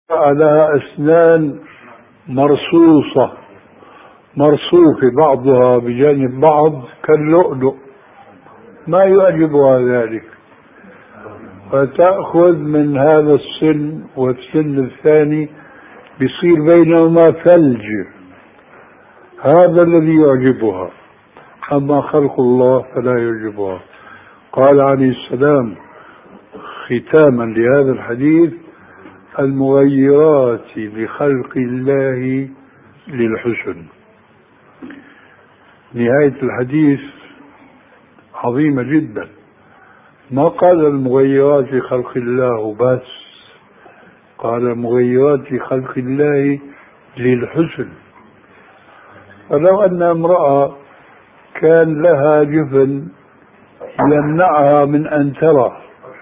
على أسنان مرصوصة مرصوفة بعضها بجانب بعض كاللؤلؤ، ما يعجبها ذلك، فتأخذ من هذا السن والسن الثاني بيصير بينهما ثلج، هذا الذي يعجبها، أما خلق الله فلا يعجبها. قال عليه السلام ختاما لهذا الحديث: المغيرات لخلق الله للحسن. نهاية الحديث عظيمة جدا، ما قال المغيرات لخلق الله بس، قال المغيرات لخلق الله للحسن. فلو أن امرأة كان لها جفن يمنعها من أن ترى،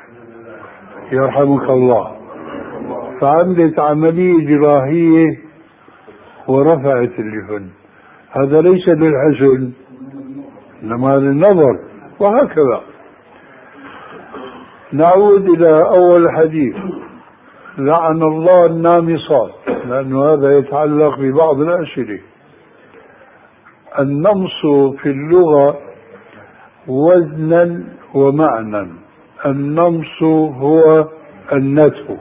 يرحمك الله، فعملت عملية جراحية ورفعت الجفن، هذا ليس للحسن إنما للنظر، وهكذا. نعود إلى أول حديث: لعن الله النامصات، لأن هذا يتعلق ببعض الأسئلة. النمص في اللغة وزنا ومعنى. النمص هو النتف،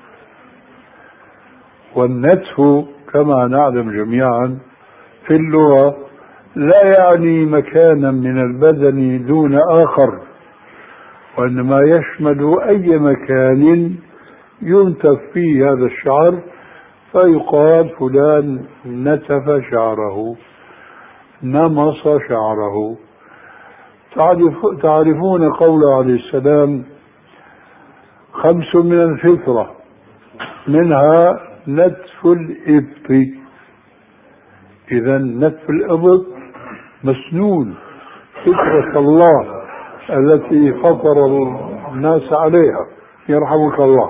والنتف كما نعلم جميعا في اللغة لا يعني مكانا من البدن دون آخر، وإنما يشمل أي مكان ينتف فيه هذا الشعر، فيقال فلان نتف شعره، نمص شعره. تعرفون قوله عليه السلام: 5 من الفطرة، منها نتف الإبط. إذا نتف الإبط مسنون، فطرة الله التي فطر الناس عليها، يرحمك الله.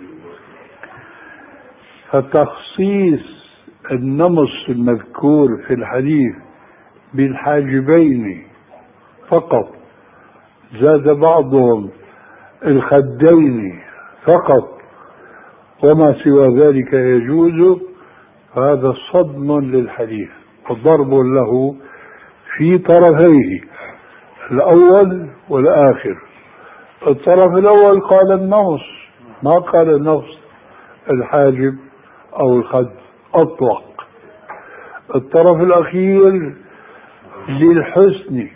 فتخصيص النمص المذكور في الحديث بالحاجبين فقط، زاد بعضهم الخدين فقط، وما سوى ذلك يجوز، فهذا صدم للحديث وضرب له في طرفيه الأول والآخر. الطرف الأول قال النمص، ما قال النقص الحاجب أو الخد أطلق. الطرف الأخير للحسن،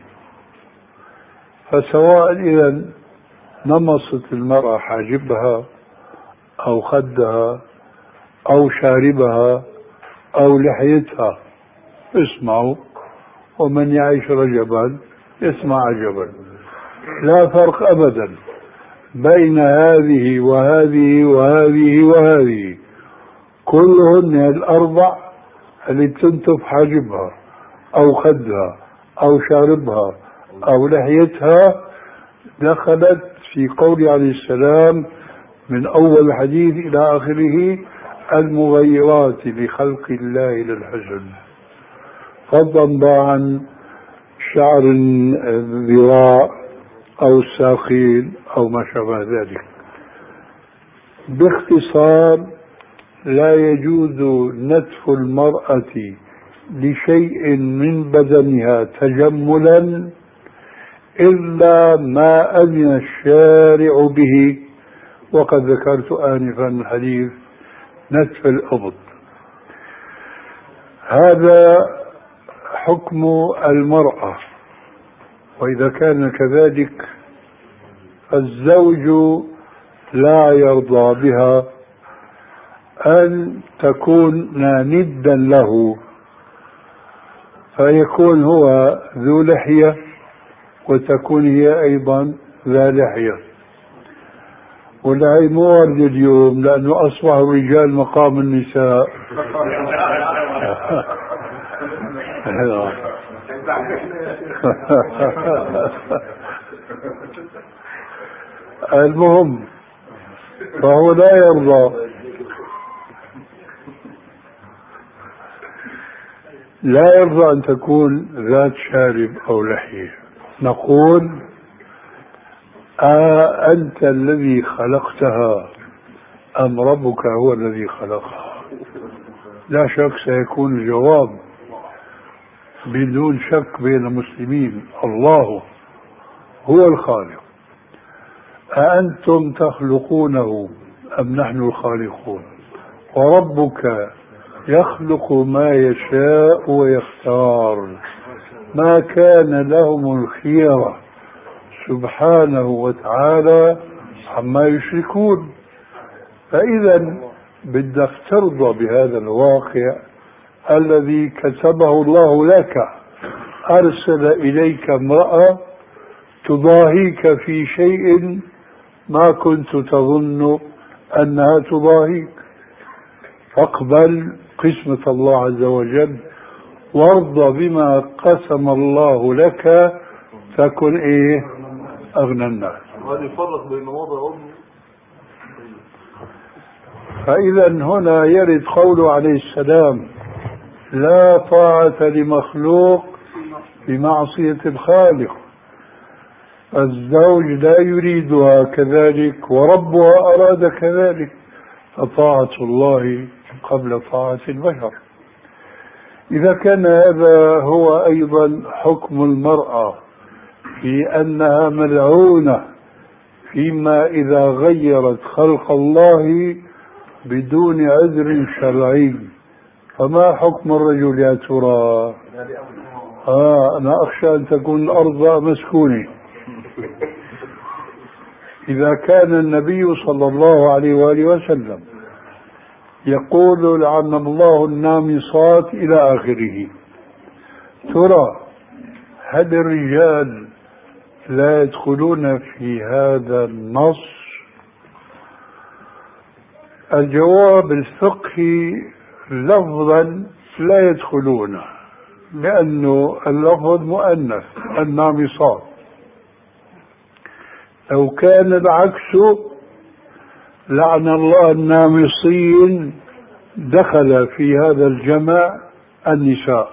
فسواء إذا نمصت المرأة حاجبها أو خدها أو شاربها أو لحيتها، اسمعوا: ومن يعيش رجبا يسمع عجبا. لا فرق أبدا بين هذه وهذه وهذه وهذه، كلهن الأربع اللي تنتف حاجبها أو خدها أو شاربها أو لحيتها دخلت في قول عليه السلام من أول الحديث إلى آخره: المغيرات لخلق الله للحسن، فضلا عن شعر الذراع أو الساقين أو ما شابه ذلك. باختصار، لا يجوز نتف المرأة لشيء من بدنها تجملا إلا ما أذن الشارع به، وقد ذكرت آنفا الحديث نتف الإبط. هذا حكم المرأة، وإذا كان كذلك فالزوج لا يرضى بها أن تكون ندا له، فيكون هو ذو لحية وتكون هي أيضا ذا لحية. واللي مو ورد اليوم، لأنه أصبح الرجال مقام النساء. المهم، فهو لا يرضى أن تكون ذات شارب أو لحية. نقول: أنت الذي خلقتها أم ربك هو الذي خلقها؟ لا شك سيكون الجواب بدون شك بين المسلمين: الله هو الخالق. أأنتم تخلقونه أم نحن الخالقون؟ وربك يخلق ما يشاء ويختار، ما كان لهم الخيرة سبحانه وتعالى عما يشركون. فإذا بدك ترضى بهذا الواقع الذي كتبه الله لك. أرسل إليك امرأة تضاهيك في شيء ما كنت تظن أنها تضاهيك، فاقبل قسمة الله عز وجل وارضى بما قسم الله لك، تكن أغنى الناس. هذا يفرق بين وضع فإذا هنا يرد قوله عليه السلام: لا طاعة لمخلوق بمعصية الخالق. الزوج لا يريدها كذلك وربها أراد كذلك، فطاعة الله قبل طاعة البشر. إذا كان هذا هو أيضا حكم المرأة في أنها ملعونة فيما إذا غيرت خلق الله بدون عذر شرعي، فما حكم الرجل يا ترى؟ أنا أخشى أن تكون الأرض مسكونة. إذا كان النبي صلى الله عليه وآله وسلم يقول: لعن الله النامصات إلى آخره، ترى هل الرجال لا يدخلون في هذا النص؟ الجواب الفقهي: لفظا لا يدخلون، لأنه اللفظ مؤنث النامصات. لو كان العكس لعن الله النامصين دخل في هذا الجمع النساء،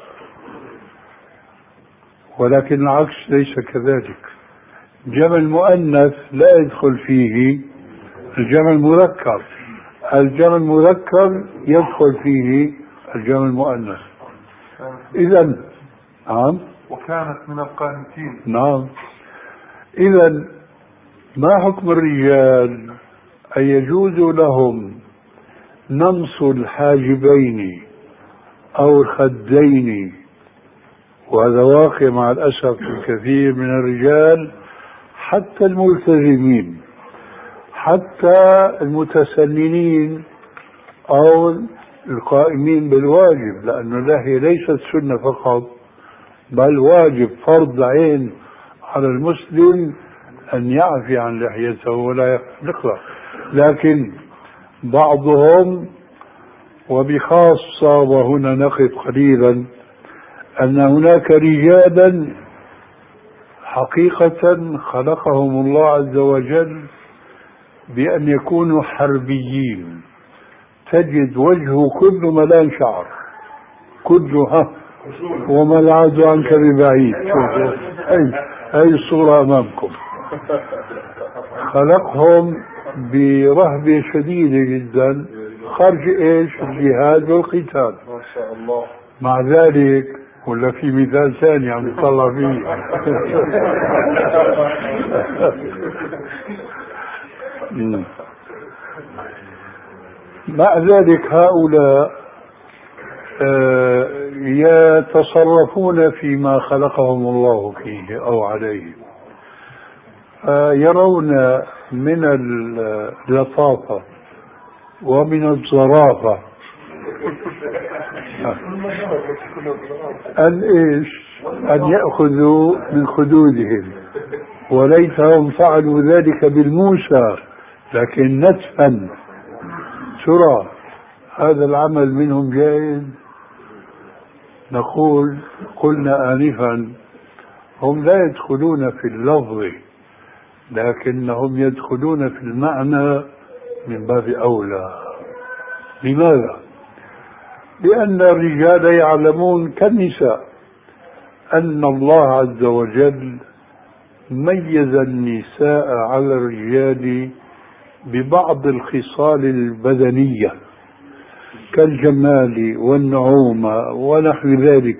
ولكن العكس ليس كذلك. جمع المؤنث لا يدخل فيه الجمع المذكر، الجمع المذكر يدخل فيه الجمع المؤنث. إذن نعم، وكانت من القانتين. نعم. إذن ما حكم الرجال؟ أن يجوز لهم نمص الحاجبين أو الخدين، وهذا واقع مع الأسف الكثير من الرجال، حتى الملتزمين، حتى المتسننين أو القائمين بالواجب، لأن اللحية ليست سنة فقط بل واجب فرض عين على المسلم أن يعفي عن لحيته ولا يخلقها. لكن بعضهم، وبخاصة وهنا نقف قليلا، أن هناك رجالا حقيقة خلقهم الله عز وجل بأن يكونوا حربيين، تجد وجهه كله ملان شعر، كله وما العز عنك ببعيد. أي الصورة أمامكم. خلقهم برهبة شديدة جدا خرج الجهاد والقتال. ما شاء الله. مع ذلك ولا في مثال ثاني عم نطلع فيه مع ذلك هؤلاء يتصرفون فيما خلقهم الله فيه أو عليه، يرون من اللطافة ومن الظرافة أن يأخذوا من خدودهم، وليتهم فعلوا ذلك بالموسى لكن نتفا. ترى هذا العمل منهم جائز؟ نقول قلنا آنفا هم لا يدخلون في اللفظ لكنهم يدخلون في المعنى من باب أولى. لماذا؟ لأن الرجال يعلمون كالنساء أن الله عز وجل ميز النساء على الرجال ببعض الخصال البدنية كالجمال والنعومة ونحو ذلك.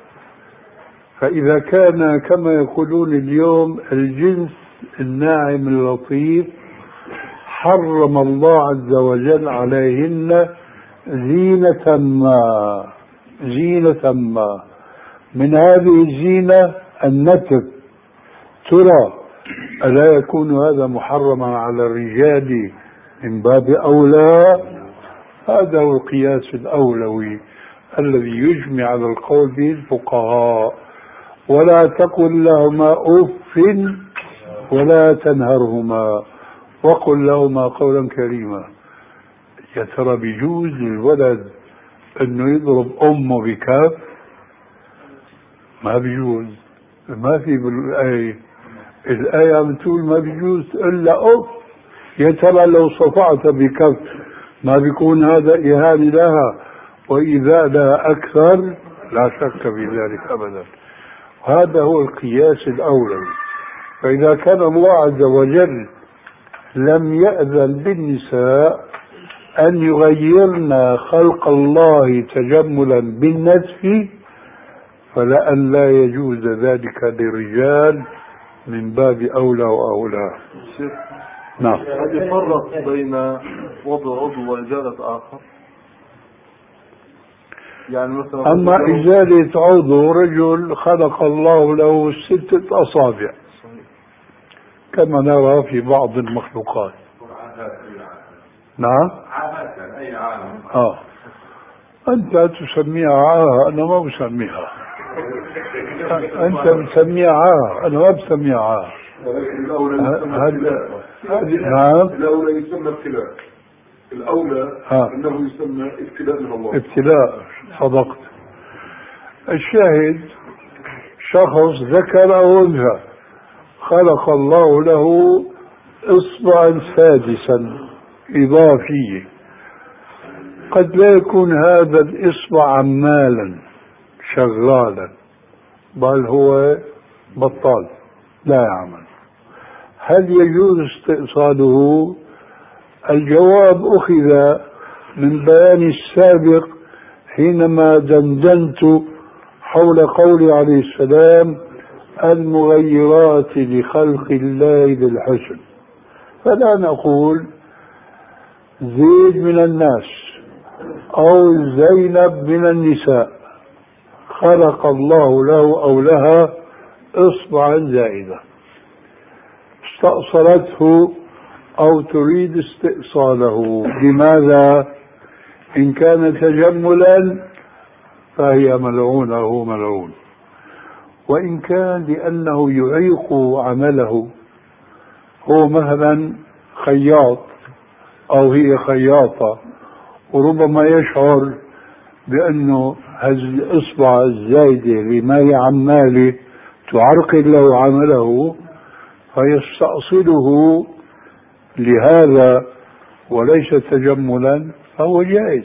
فإذا كان كما يقولون اليوم الجنس الناعم اللطيف، حرم الله عز وجل عليهن زينة ما من هذه الزينة النتف. ترى ألا يكون هذا محرما على الرجال من باب أولى؟ هذا هو القياس الأولوي الذي يجمع على القول به الفقهاء. ولا تقل لهما أف ولا تنهرهما وقل لهما قولا كريما. يا ترى بيجوز للولد انه يضرب امه بكف؟ ما بيجوز. ما في بالآية، الآية بتقول ما بيجوز إلا أف. يا ترى لو صفعت بكف ما بيكون هذا إهانة لها وإيذاء لها أكثر؟ لا شك في ذلك أبدا. هذا هو القياس الأولوي. فإذا كان الله عز وجل لم يأذن بالنساء أن يغيرن خلق الله تجملا بالنتف، فلأن لا يجوز ذلك للرجال من باب أولى وأولى. نعم. هل يفرق بين وضع عضو وإزالة آخر؟ يعني مثلا أما إزالة عضو، رجل خلق الله له 6 أصابع كما نرى في بعض المخلوقات. نعم. أنت تسميها عاهة، أنا ما بسميها. أنت بتسميها عاهة، أنا ما بسميها عاهة. نعم. الأولى يسمى ابتلاء. الأولى أنه يسمى ابتلاء من الله. ابتلاء، صدقت. الشاهد شخص ذكر أو أنثى خلق الله له إصبعا سادسا إضافيا، قد لا يكون هذا الإصبع عمالا شغالا، بل هو بطال لا يعمل. هل يجوز استئصاله؟ الجواب أخذ من بيان السابق حينما دندنت حول قول عليه السلام المغيرات لخلق الله بالحسن. فلا نقول زيد من الناس أو زينب من النساء خلق الله له أو لها إصبعا زائدة استأصلته أو تريد استئصاله. لماذا؟ إن كان تجملا فهي ملعونة، هو ملعون. وإن كان لأنه يعيق عمله، هو مثلا خياط أو هي خياطة، وربما يشعر بأنه هذه الإصبع الزايدة لما هي عماله تعرقل له عمله فيستأصله لهذا وليس تجملا، فهو جائز.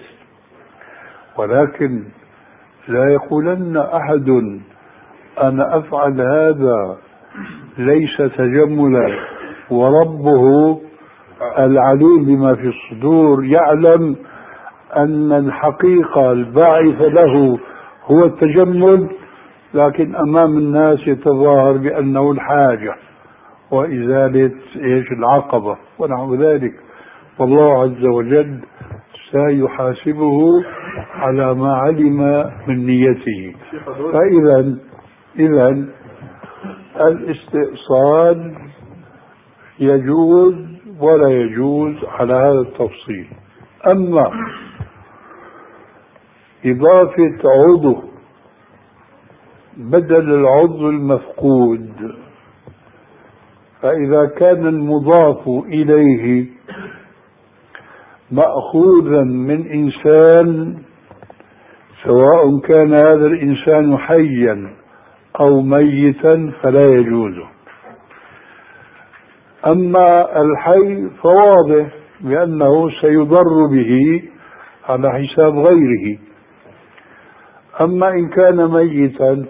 ولكن لا يقولن أحد أنا أفعل هذا ليس تجملا، وربه العليم بما في الصدور يعلم أن الحقيقة الباعث له هو التجمل، لكن أمام الناس يتظاهر بأنه الحاجة وإزالة العقبة ونحو ذلك. والله عز وجل سيحاسبه على ما علم من نيته. فإذا الاستئصال يجوز ولا يجوز على هذا التفصيل. أما إضافة عضو بدل العضو المفقود، فإذا كان المضاف إليه مأخوذا من إنسان، سواء كان هذا الإنسان حيا أو ميتا فلا يجوز. أما الحي فواضح بأنه سيضر به على حساب غيره. أما إن كان ميتا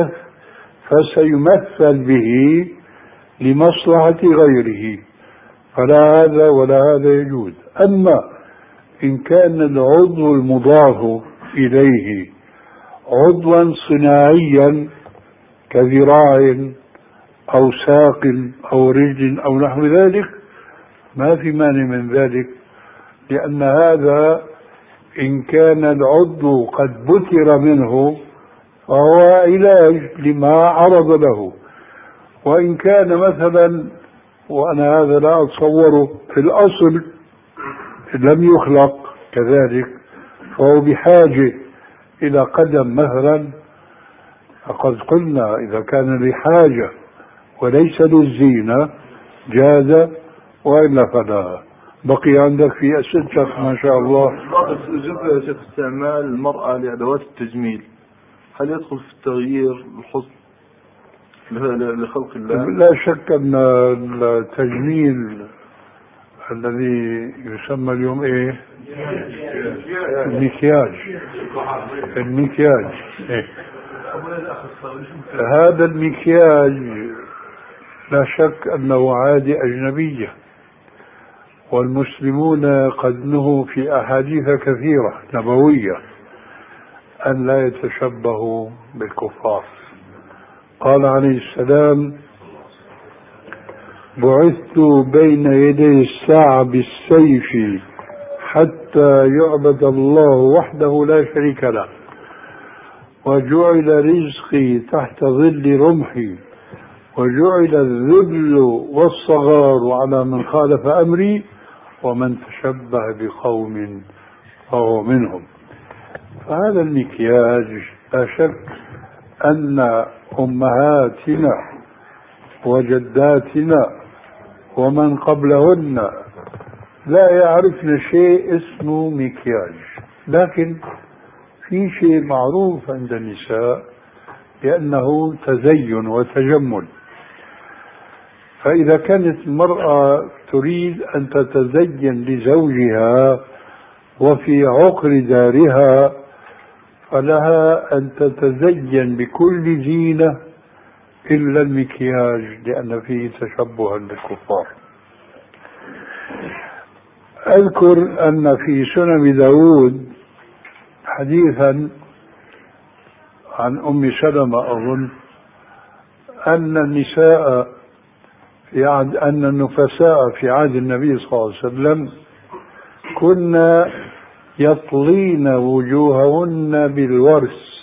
فسيمثل به لمصلحة غيره، فلا هذا ولا هذا يجوز. أما إن كان العضو المضاف إليه عضوا صناعيا كذراع أو ساق أو رجل أو نحو ذلك ما في مانع من ذلك، لأن هذا إن كان العضو قد بتر منه فهو علاج لما عرض له. وإن كان مثلا، وأنا هذا لا أتصوره، في الأصل لم يخلق كذلك فهو بحاجة إلى قدم مثلا، فقد قلنا إذا كان لحاجة وليس للزينة جاز، وإلا فلا. بقي عندك في أسئلتك ما شاء الله. يا شيخ استعمال المرأة لأدوات التجميل هل يدخل في التغيير الحسن لخلق الله؟ لا شك أن التجميل الذي يسمى اليوم إيه؟ المكياج. إيه؟ هذا المكياج لا شك أنه عادة أجنبية، والمسلمون قد نهوا في أحاديث كثيرة نبوية أن لا يتشبهوا بالكفار. قال عليه السلام: بعثت بين يدي الساعة بالسيف حتى يعبد الله وحده لا شريك له، وجعل رزقي تحت ظل رمحي، وجعل الذل والصغار على من خالف أمري، ومن تشبه بقوم فهو منهم. فهذا المكياج لا شك أن أمهاتنا وجداتنا ومن قبلهن لا يعرفن شيء اسمه مكياج، لكن في شيء معروف عند النساء لأنه تزين وتجمل. فإذا كانت المرأة تريد أن تتزين لزوجها وفي عقر دارها فلها أن تتزين بكل زينة إلا المكياج، لأن فيه تشبها بالكفار. أذكر أن في سنن داود حديثا عن أم سلمة أظن أن النفساء في عهد النبي صلى الله عليه وسلم كنا يطلين وجوههن بالورس،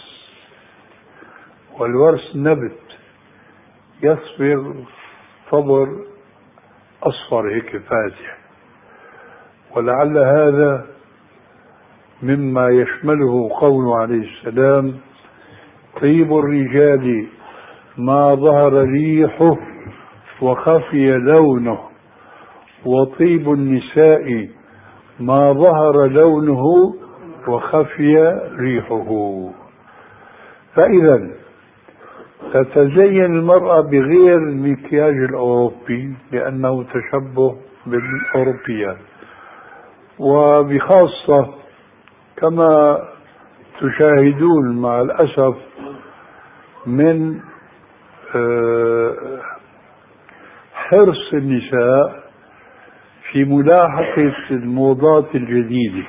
والورس نبت يصبغ صبر أصفر هيك فاتح، ولعل هذا مما يشمله قوله عليه السلام: طيب الرجال ما ظهر ريحه وخفي لونه، وطيب النساء ما ظهر لونه وخفي ريحه. فإذا تتزين المرأة بغير المكياج الأوروبي لأنه تشبه بالأوروبيات، وبخاصة كما تشاهدون مع الأسف من حرص النساء في ملاحقة الموضات الجديدة.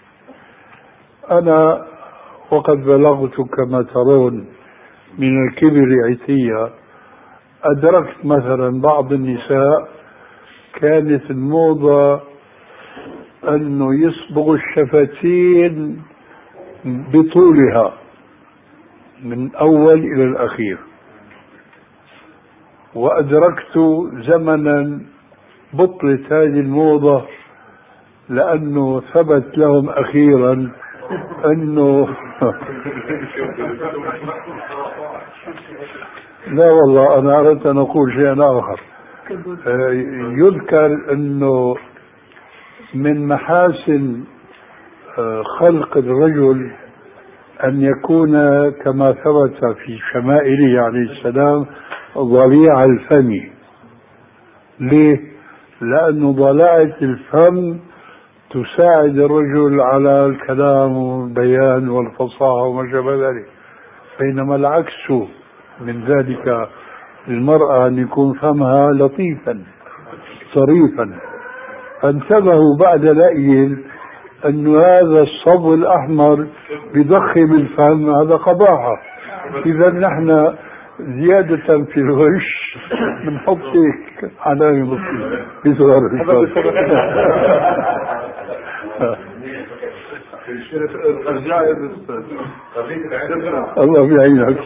أنا وقد بلغت كما ترون من الكبر عتية، أدركت مثلا بعض النساء كانت الموضة أنه يصبغ الشفتين بطولها من أول إلى الأخير، وأدركت زمنا بطلت هذه الموضة لأنه ثبت لهم أخيرا أنه لا والله أنا أردت أن أقول شيئا آخر. يذكر أنه من محاسن خلق الرجل أن يكون كما ثبت في شمائله عليه السلام ضليع الفم. ليه؟ لأن ضلاعة الفم تساعد الرجل على الكلام والبيان والفصاحة وما شابه ذلك، بينما العكس من ذلك للمرأة أن يكون فمها لطيفا طريفا. فانتبهوا بعد لأي أن هذا الصبغ الأحمر بضخم الفم، هذا قباحة. إذا نحن زيادة في الغش بنحط هيك علامة بسيطة بصغر الفم. الله بيعينك.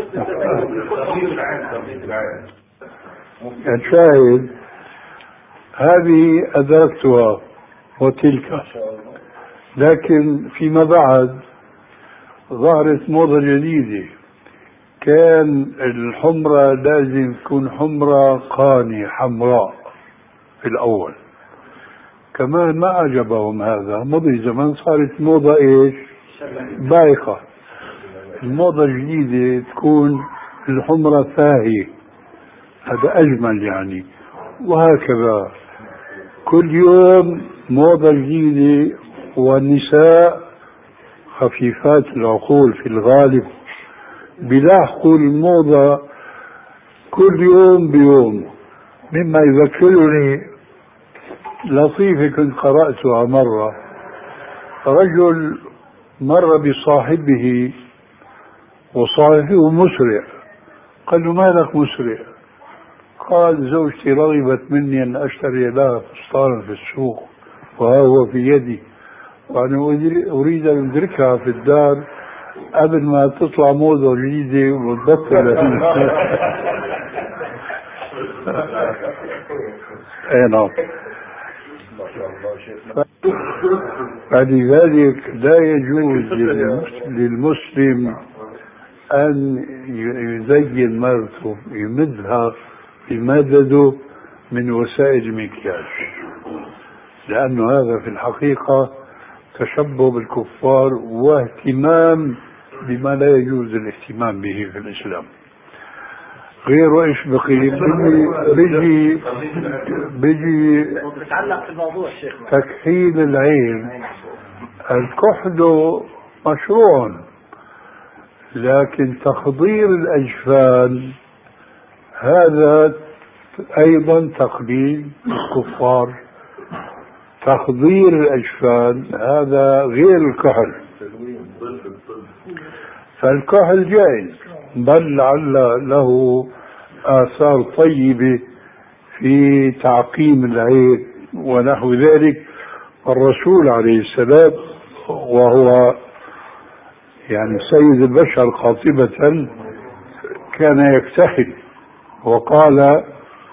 الشاهد هذه أدركتها وتلك، لكن فيما بعد ظهرت موضة جديدة. كان الحمرة لازم تكون حمرة قاني حمراء في الأول، كمان ما عجبهم هذا. مضي زمان صارت موضة ايش؟ بايخة. الموضة الجديدة تكون الحمرة فاهية، هذا أجمل يعني. وهكذا كل يوم موضة جديدة. والنساء خفيفات العقول في الغالب بيلاحقوا الموضة كل يوم بيوم. مما يذكرني لطيفة كنت قرأتها مرة. رجل مر بصاحبه وصاحبه مسرع، قال له: مالك مسرع؟ قال: زوجتي رغبت مني أن أشتري لها فستانا في السوق وها هو في يدي، وأنا أريد أن أدركها في الدار قبل ما تطلع موضة جديدة وتبطل. اي نعم. فلذلك لا يجوز للمسلم أن يزين مرته، يمدها بمدده من وسائل المكياج، لأن هذا في الحقيقة تشبه بالكفار واهتمام بما لا يجوز الاهتمام به في الإسلام. غير ايش بقي؟ بيجي تكحيل العين. الكحل مشروع، لكن تخضير الأجفان هذا أيضا تقليد الكفار. تخضير الأجفان هذا غير الكحل. فالكحل جائز، بل لعل له آثار طيبة في تعقيم العين ونحو ذلك. الرسول عليه السلام وهو يعني سيد البشر قاطبة كان يكتحل، وقال: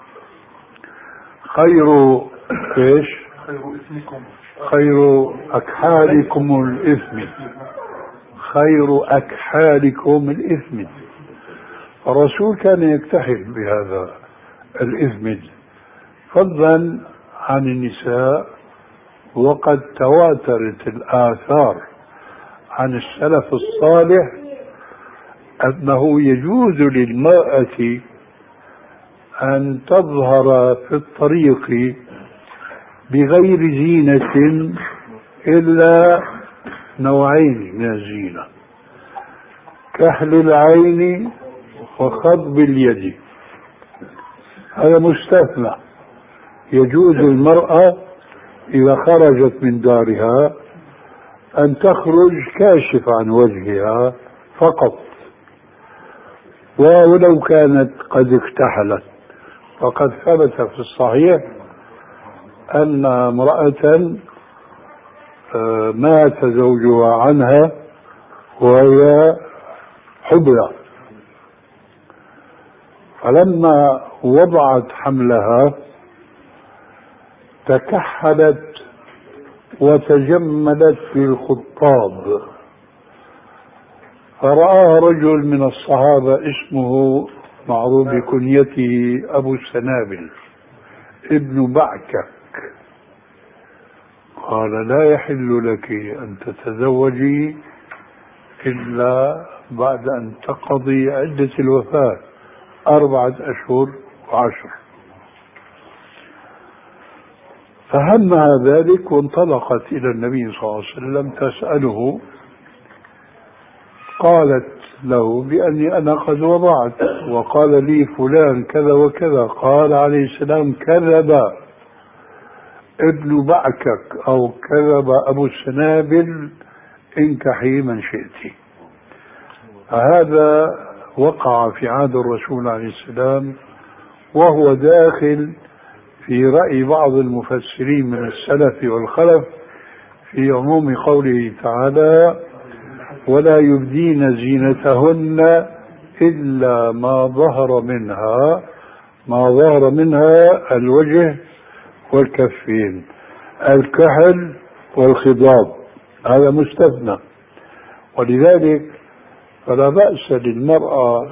خير أكحالكم الإثم، خير أكحالكم الإثم. الرسول كان يكتحل بهذا الإثم فضلا عن النساء. وقد تواترت الآثار عن السلف الصالح أنه يجوز للمرأة أن تظهر في الطريق بغير زينة إلا نوعين من الزينة: كحل العين وخضب اليد. هذا مستثنى. يجوز المرأة إذا خرجت من دارها أن تخرج كاشف عن وجهها فقط، ولو كانت قد اكتحلت. فقد ثبت في الصحيح أن امرأة مات زوجها عنها وهي حبلى، فلما وضعت حملها تكحلت وتجملت في الخطاب، فرآها رجل من الصحابة اسمه معروف بكنيته أبو السنابل ابن بعكك، قال: لا يحل لك أن تتزوجي إلا بعد أن تقضي عدة الوفاة 4 أشهر و10. فهمها ذلك وانطلقت إلى النبي صلى الله عليه وسلم تسأله. قالت له بأني أنا قد وضعت، وقال لي فلان كذا وكذا. قال عليه السلام: كذب، ابن بعكك أو كذب أبو السنابل انكحي من شئت. هذا وقع في عهد الرسول عليه السلام، وهو داخل في رأي بعض المفسرين من السلف والخلف في عموم قوله تعالى: ولا يبدين زينتهن إلا ما ظهر منها. ما ظهر منها الوجه والكفين، الكحل والخضاب، هذا مستثنى. ولذلك فلا بأس للمرأة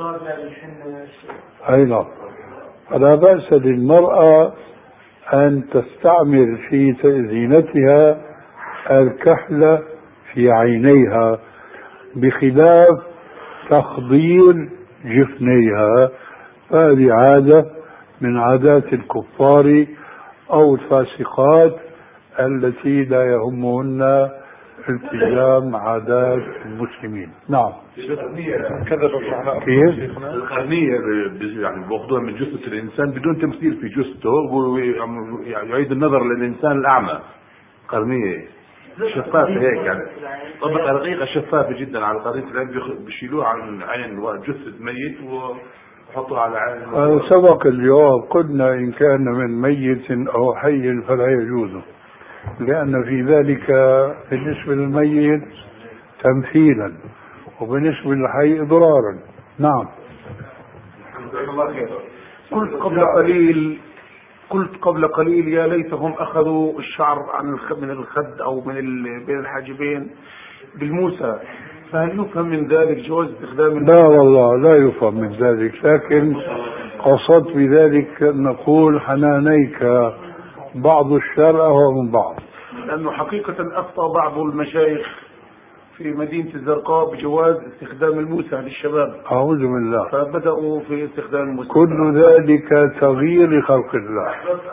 فلا بأس للمرأة أن تستعمل في زينتها الكحل في عينيها، بخلاف تخضير جفنيها، فهذه عادة من عادات الكفار أو الفاسقات التي لا يهمهن التزام عادات المسلمين. نعم. كذا كيف؟ القرنية يعني بأخذوها من جثة الإنسان بدون تمثيل في جثته، ويعيد النظر للإنسان الأعمى. قرنية شفافة هيك يعني، طبقة رقيقة شفافة جدا على قرنية، بيشيلوها عن عين جثة ميت وحطوها على عين. سبق الجواب، قلنا إن كان من ميت أو حي فلا يجوز، لأن في ذلك بالنسبة للميت تمثيلا وبالنسبة للحي إضرارا. نعم. قلت قبل قليل يا ليتهم أخذوا الشعر من الخد أو بين الحاجبين بالموسى، فهل يفهم من ذلك جواز استخدام؟ لا والله لا يفهم من ذلك، لكن قصدت بذلك نقول حنانيك بعض الشرع ومن بعض، لأنه حقيقة أفتى بعض المشايخ في مدينة الزرقاء بجواز استخدام الموسى للشباب. أعوذ بالله. فبدأوا في استخدام الموسى. كل ذلك تغيير لخلق الله.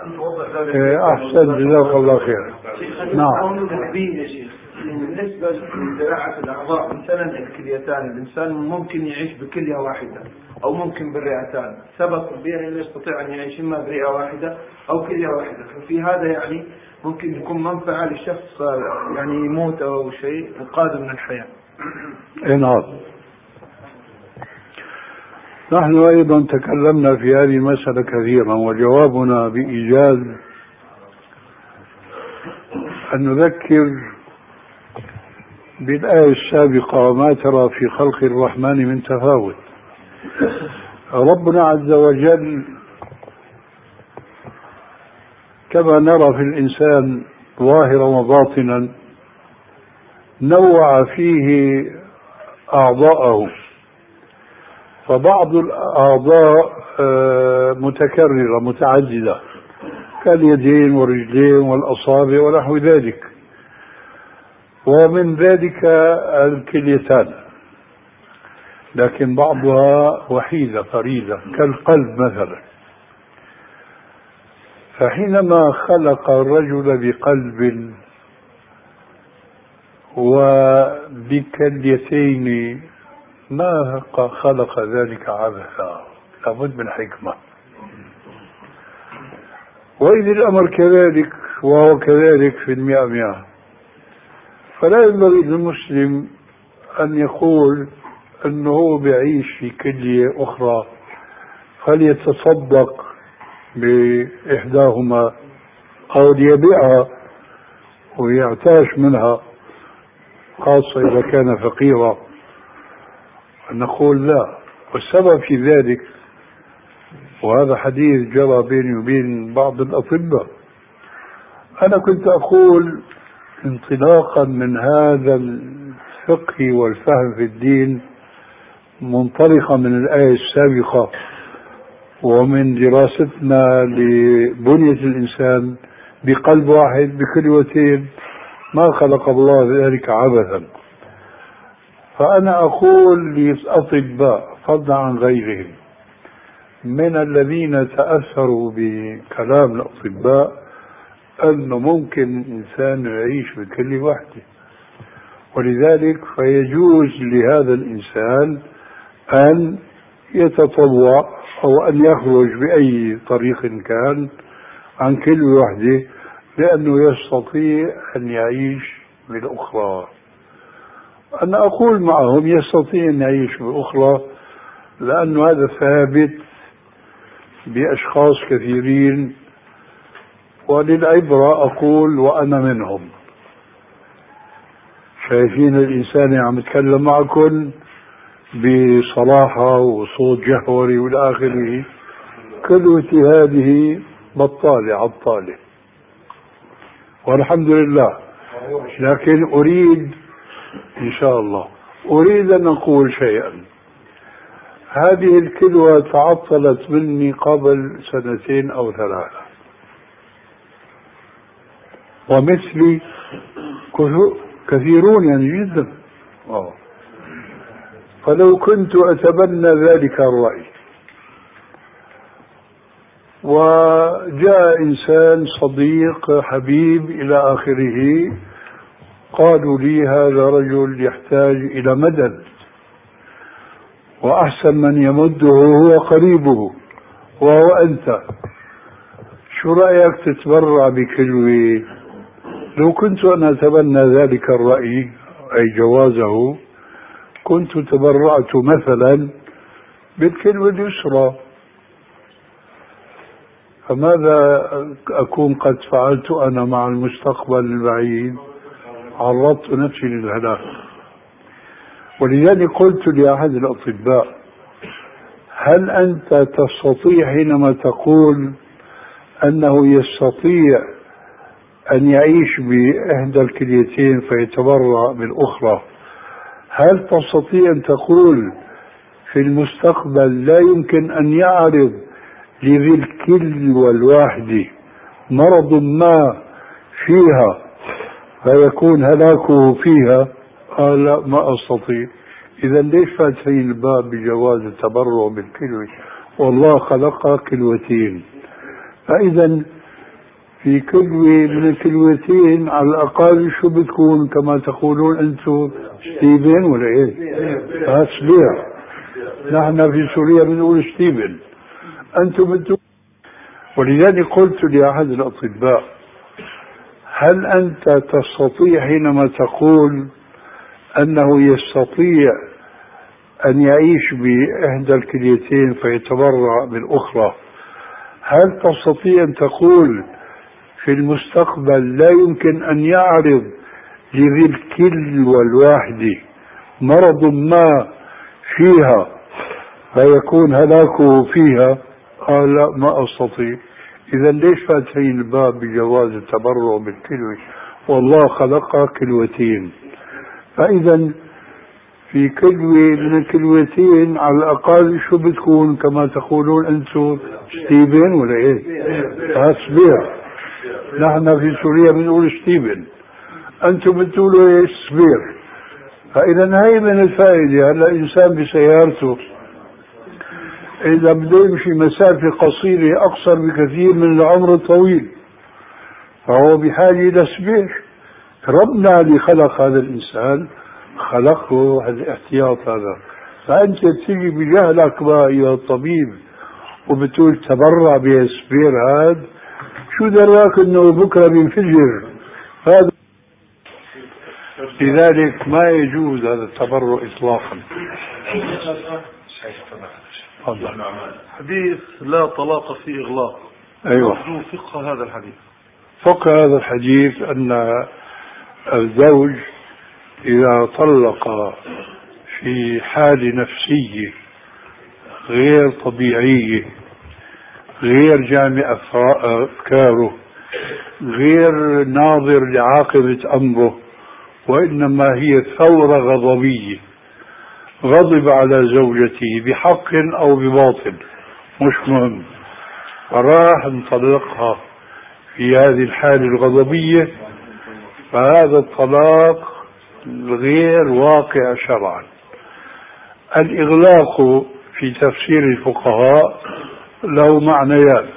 أحسن، جزاك الله خير. نعم. بالنسبة لزراعة الأعضاء، مثلا الكليتان، الإنسان ممكن يعيش بكلية واحدة أو ممكن بالرئتان، سبق بأن يستطيع أن يعيش إما برئة واحدة أو كلية واحدة، ففي هذا يعني ممكن يكون منفعة للشخص، يعني يموت أو شيء وقادم من الحياة. نعم. نحن أيضا تكلمنا في هذه المسألة كثيرا، وجوابنا بإيجاز أن نذكر بالآية السابقة: ما ترى في خلق الرحمن من تفاوت. ربنا عز وجل كما نرى في الإنسان ظاهرا وباطنا نوع فيه أعضاءه، فبعض الأعضاء متكررة متعددة كاليدين والرجلين والأصابع ونحو ذلك، ومن ذلك الكليتان، لكن بعضها وحيدة فريدة كالقلب مثلا. فحينما خلق الرجل بقلب وبكليتين ما خلق ذلك عبثا، لابد من حكمة. وإذا الأمر كذلك وهو كذلك في 100، فلا ينبغي للمسلم أن يقول أنه بيعيش في كلية أخرى فليتصدق بإحداهما أو ليبيعها ويعتاش منها، خاصة إذا كان فقيرا. نقول لا، والسبب في ذلك، وهذا حديث جرى بيني وبين بعض الأطباء، أنا كنت أقول انطلاقا من هذا الفقه والفهم في الدين، منطلقا من الآية السابقة ومن دراستنا لبنية الإنسان بقلب واحد بكلوتين، ما خلق الله ذلك عبثا. فأنا أقول للأطباء فضلا عن غيرهم من الذين تأثروا بكلام الأطباء أنه ممكن إنسان يعيش بكلمة واحدة، ولذلك فيجوز لهذا الإنسان أن يتطوع أو أن يخرج بأي طريق كان عن كلمة واحدة لأنه يستطيع أن يعيش بالأخرى. أنا أقول معهم يستطيع أن يعيش بالأخرى لأن هذا ثابت بأشخاص كثيرين، وللعبرة أقول وأنا منهم. شايفين الإنسان عم يتكلم معكم بصراحة وصوت جهوري والآخره، كلوتي هذه بطالة عطالة والحمد لله. لكن أريد إن شاء الله أن أقول شيئا. هذه الكلوة تعطلت مني قبل 2 أو 3، ومثلي كثيرون يعني جدا. فلو كنت أتبنى ذلك الرأي وجاء إنسان صديق حبيب إلى آخره قالوا لي هذا رجل يحتاج إلى مدد، وأحسن من يمده هو قريبه وهو أنت، شو رأيك تتبرع بكلوة؟ لو كنت أنا أتبنى ذلك الرأي أي جوازه كنت تبرعت مثلا بالكلوة اليسرى. فماذا أكون قد فعلت أنا مع المستقبل البعيد؟ عرضت نفسي للهلاك. ولذلك قلت لأحد الأطباء: هل أنت تستطيع حينما تقول أنه يستطيع أن يعيش بإحدى الكليتين فيتبرع بالأخرى، هل تستطيع أن تقول في المستقبل لا يمكن أن يعرض لذي الكلوة الواحدة مرض ما فيها فيكون هلاكه فيها؟ قال: لا، ما أستطيع. إذا ليش فاتحين الباب بجواز التبرع بالكلوة؟ والله خلق كلوتين، فإذا في كلوة من الكلوتين على الأقل شو بتكون كما تقولون أنتم ستيبن ولا إيه؟ سبير. نحن في سوريا بنقول ستيبن، أنتم بتقولون. ولذلك قلت لأحد الأطباء: هل أنت تستطيع حينما تقول أنه يستطيع أن يعيش بإحدى الكليتين فيتبرع بالأخرى، هل تستطيع أن تقول في المستقبل لا يمكن أن يعرض لذي الكلوة الواحدة مرض ما فيها فيكون هلاكه فيها؟ قال: لا، ما أستطيع. إذا ليش فاتحين الباب بجواز التبرع بالكلوة؟ والله خلق كلوتين، فإذا في كلوة من الكلوتين على الأقل شو بتكون كما تقولون أنتم ستيبن ولا إيه؟ سبير. نحن في سوريا بنقول ستيبن، أنتم بتقولوا إيه؟ سبير. فإذا هاي من الفائدة. هلا إنسان بسيارته إذا بده يمشي مسافة قصيرة أقصر بكثير من العمر الطويل فهو بحاجة إلى سبير. ربنا اللي خلق هذا الإنسان خلقه الاحتياط هذا، فأنت تيجي بجهلك بقى يا طبيب وبتقول تبرع بسبير هذا، شو دراك انه بكره بينفجر هذا؟ لذلك ما يجوز هذا التبرع اطلاقا. حديث لا طلاق في إغلاق. أيوة. فقه هذا الحديث. فقه هذا الحديث أن الزوج إذا طلق في حال نفسية غير طبيعية، غير جامع أفكاره، غير ناظر لعاقبة أمره، وإنما هي ثورة غضبية، غضب على زوجته بحق أو بباطل مش مهم، فراح نطلقها في هذه الحالة الغضبية، فهذا الطلاق غير واقع شرعا. الإغلاق في تفسير الفقهاء له معنيان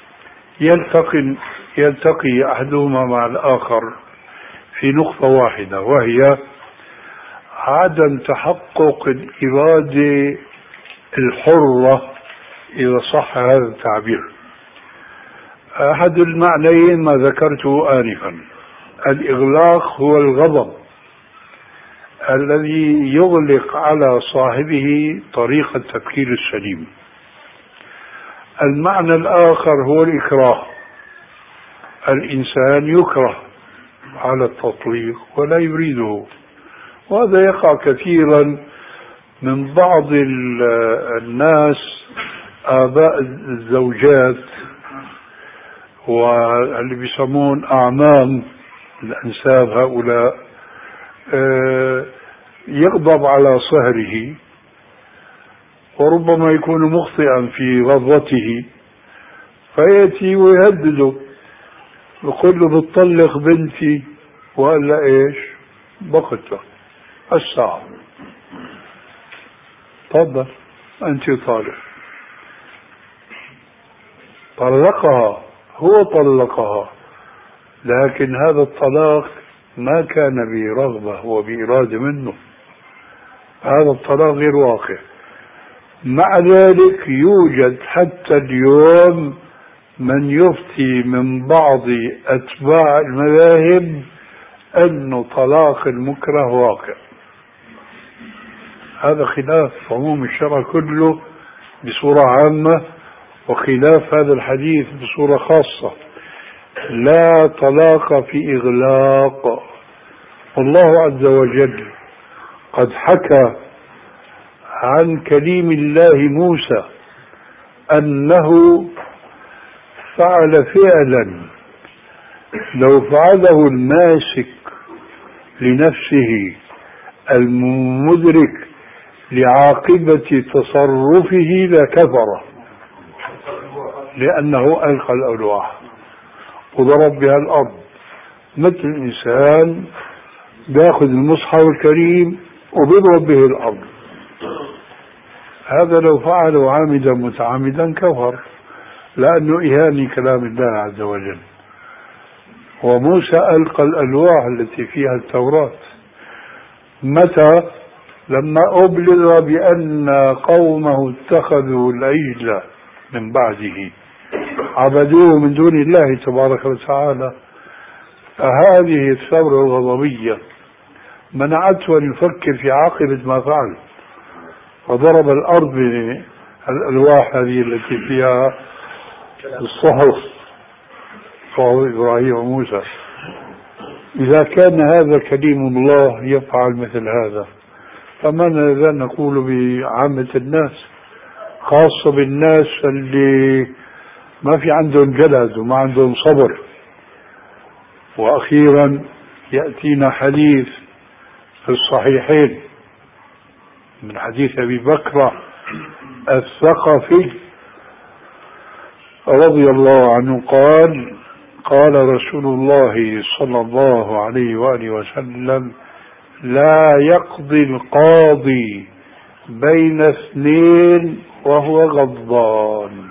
يلتقي أحدهما مع الآخر في نقطة واحدة، وهي عدم تحقق الإرادة الحرة إذا صح هذا التعبير. أحد المعنيين ما ذكرته آنفا، الإغلاق هو الغضب الذي يغلق على صاحبه طريق التفكير السليم. المعنى الآخر هو الإكراه، الإنسان يكره على التطليق ولا يريده، وهذا يقع كثيرا من بعض الناس، آباء الزوجات واللي بيسمون أعمام الأنساب، هؤلاء يغضب على صهره وربما يكون مخطئا في غضبته، فيأتي ويهدده، يقول له بتطلق بنتي ولا ايش؟ بقتله الساعة، تفضل انت طالق. طلقها، هو طلقها، لكن هذا الطلاق ما كان برغبة، هو بإرادة منه، هذا الطلاق غير واقع. مع ذلك يوجد حتى اليوم من يفتي من بعض أتباع المذاهب أن طلاق المكره واقع. هذا خلاف عموم الشرع كله بصورة عامة، وخلاف هذا الحديث بصورة خاصة. لا طلاق في إغلاق. والله عز وجل قد حكى عن كليم الله موسى أنه فعل فعلا لو فعله الماسك لنفسه المدرك لعاقبة تصرفه لكفر، لأنه ألقى الألواح وضرب بها الأرض، مثل الإنسان بياخذ المصحف الكريم وبيضرب به الأرض. هذا لو فعله عامدا متعمدا كفر، لأنه إهانة كلام الله عز وجل. وموسى ألقى الألواح التي فيها التوراة متى؟ لما أبلغ بأن قومه اتخذوا العجل من بعده عبدوه من دون الله تبارك وتعالى. فهذه الثورة الغضبية منعته أن يفكر في عاقبة ما فعل، وضرب الأرض بالألواح هذه التي فيها الصحف، صحف إبراهيم وموسى. إذا كان هذا كليم الله يفعل مثل هذا، فماذا نقول بعامة الناس، خاصة بالناس اللي ما في عندهم جلد وما عندهم صبر. وأخيرا يأتينا حديث في الصحيحين من حديث أبي بكر الثقفي رضي الله عنه قال: قال رسول الله صلى الله عليه وآله وسلم: لا يقضي القاضي بين اثنين وهو غضبان.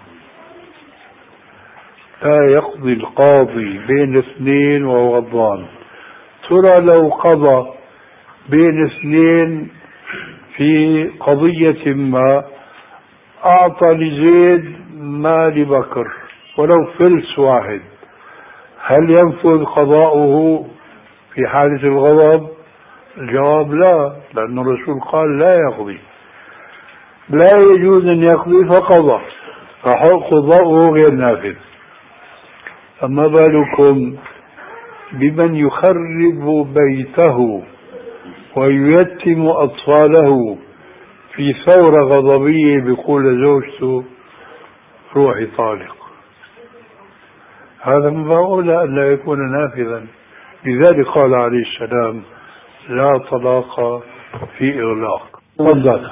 لا يقضي القاضي بين اثنين وهو غضبان. ترى لو قضى بين اثنين في قضية ما، أعطى لزيد ما لبكر ولو فلس واحد، هل ينفذ قضاؤه في حالة الغضب؟ الجواب لا، لأن الرسول قال لا يقضي، لا يجوز أن يقضي فقضى، فقضاؤه غير نافذ. أما بالكم بمن يخرب بيته ويتم أطفاله في ثورة غضبية بيقول زوجته روحي طالق؟ هذا من أولى أن لا يكون نافذا. لذلك قال عليه السلام: لا طلاق في إغلاق. تفضل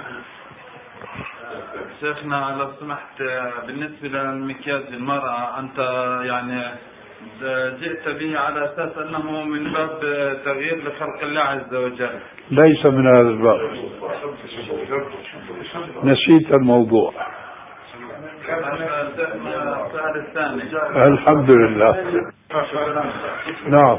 شيخنا لو سمحت، بالنسبة للمكياج المرأة أنت يعني جئت به على أساس أنه من باب تغيير لخلق الله عز وجل. ليس من هذا الباب، نسيت الموضوع. السؤال الثاني. الحمد لله. نعم.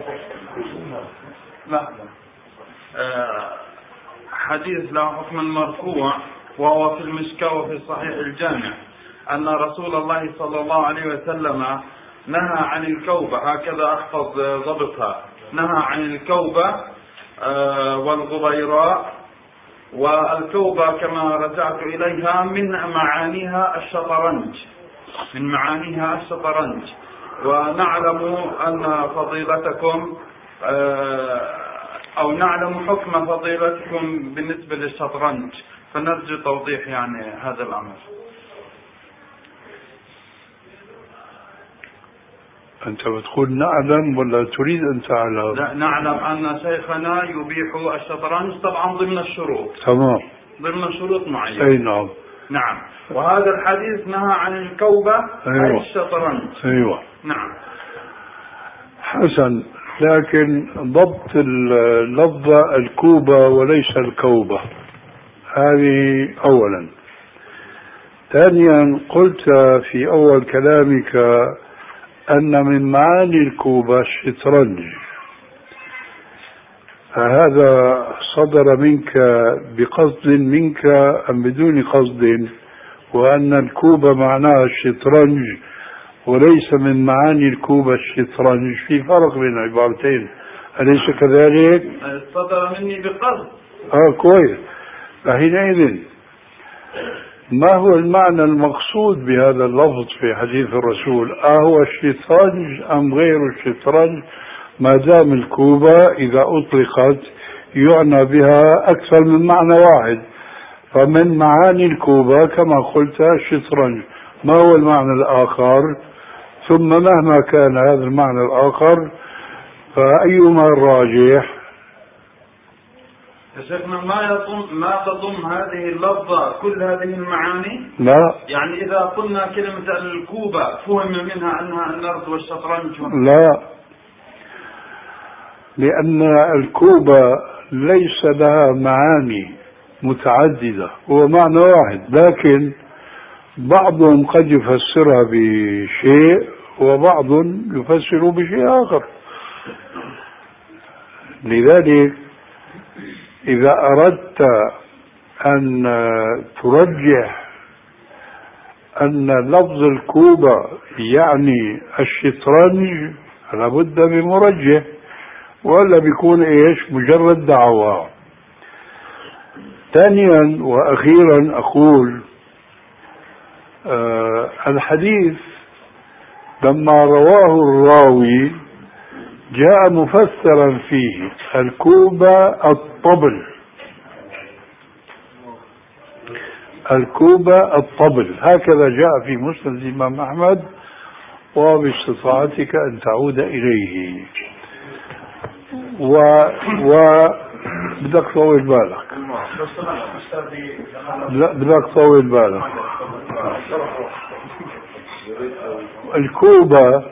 حديث له حكم مرفوع وهو في المشكاة وفي صحيح الجامع أن رسول الله صلى الله عليه وسلم نهى عن الكوبة، هكذا أحفظ ضبطها، نهى عن الكوبة والغبيراء. والكوبة كما رجعت إليها من معانيها الشطرنج، من معانيها الشطرنج. ونعلم أن فضيلتكم أو نعلم حكم فضيلتكم بالنسبة للشطرنج، فنرجو توضيح يعني هذا الأمر. أنت بتقول نعلم ولا تريد أن تعلم؟ لا، نعلم أن شيخنا يبيح الشطرنج طبعا ضمن الشروط. تمام. ضمن شروط معينة. أي نعم. نعم. وهذا الحديث نهى عن الكوبة. أيوة. أي الشطرنج. أيوة. نعم. حسن، لكن ضبط اللفظة الكوبة وليس الكوبة، هذه أولا. ثانيا، قلت في أول كلامك أن من معاني الكوبة الشطرنج، فهذا صدر منك بقصد منك أم بدون قصد؟ وأن الكوبة معناها الشطرنج وليس من معاني الكوبة الشطرنج، في فرق بين العبارتين، أليس كذلك؟ صدر مني بقصد. كويس. فحينئذ ما هو المعنى المقصود بهذا اللفظ في حديث الرسول؟ هو الشطرنج أم غير الشطرنج؟ ما دام الكوبة إذا أطلقت يعنى بها أكثر من معنى واحد، فمن معاني الكوبة كما قلت الشطرنج. ما هو المعنى الآخر؟ ثم مهما كان هذا المعنى الآخر فأيما الراجح؟ يا شيخنا ما تضم هذه اللفظة كل هذه المعاني؟ لا. يعني إذا قلنا كلمة الكوبة فهم منها أنها النرد والشطرنج؟ لا، لأن الكوبة ليس لها معاني متعددة، هو معنى واحد، لكن بعضهم قد يفسرها بشيء وبعض يفسر بشيء آخر. لذلك إذا أردت أن ترجح أن لفظ الكوبة يعني الشطرنج لابد بمرجح، ولا بيكون إيش؟ مجرد دعوة. ثانيا وأخيرا أقول الحديث لما رواه الراوي جاء مفسرا فيه الكوبة الطبل، الكوبة الطبل، هكذا جاء في مسند الإمام أحمد، وباستطاعتك أن تعود إليه. بدك طول بالك، لا بدك طول بالك. الكوبة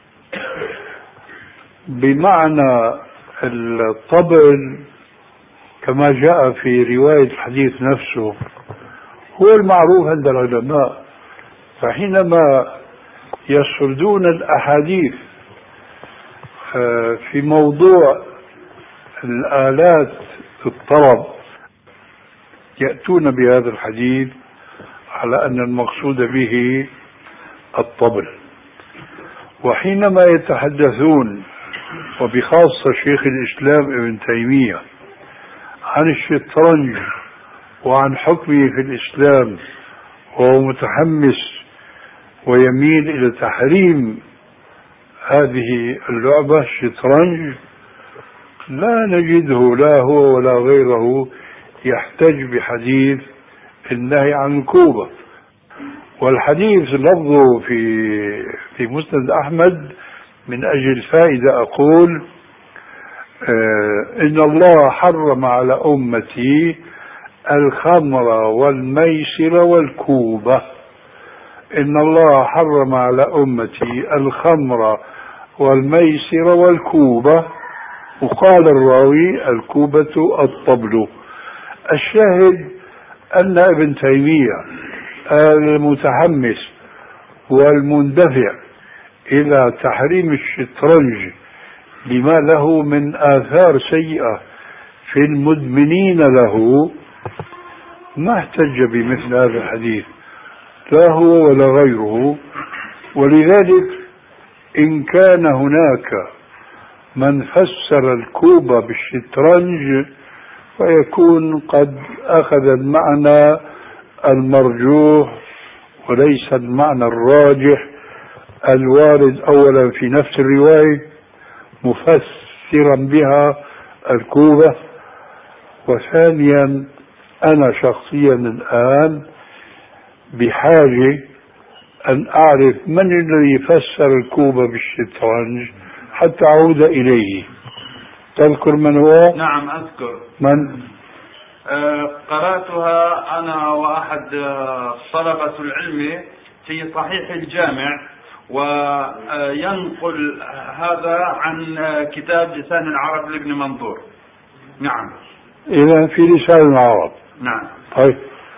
بمعنى الطبل كما جاء في رواية الحديث نفسه هو المعروف عند العلماء، فحينما يسردون الأحاديث في موضوع الآلات الطرب يأتون بهذا الحديث على أن المقصود به الطبل. وحينما يتحدثون وبخاصة شيخ الإسلام ابن تيمية عن الشطرنج وعن حكمه في الإسلام وهو متحمس ويميل إلى تحريم هذه اللعبة الشطرنج، لا نجده لا هو ولا غيره يحتج بحديث النهي عن الكوبة. والحديث لفظه في مسند أحمد من أجل فائدة أقول إن الله حرم على أمتي الخمر والميسر والكوبة. إن الله حرم على أمتي الخمر والميسر والكوبة، وقال الراوي الكوبة الطبل. الشاهد أن ابن تيمية المتحمس والمندفع إلى تحريم الشطرنج بما له من آثار سيئة في المدمنين له ما احتج بمثل هذا الحديث لا هو ولا غيره. ولذلك إن كان هناك من فسر الكوبة بالشطرنج فيكون قد أخذ المعنى المرجوح وليس المعنى الراجح الوارد أولا في نفس الرواية مفسرا بها الكوبة، وثانيا أنا شخصيا الآن بحاجة أن أعرف من الذي فسر الكوبة بالشطرنج حتى أعود إليه. تذكر من هو؟ نعم أذكر. من؟ قرأتها أنا وأحد طلبة العلم في صحيح الجامع، وينقل هذا عن كتاب لسان العرب لابن منظور. نعم. إذا في لسان العرب. نعم. طيب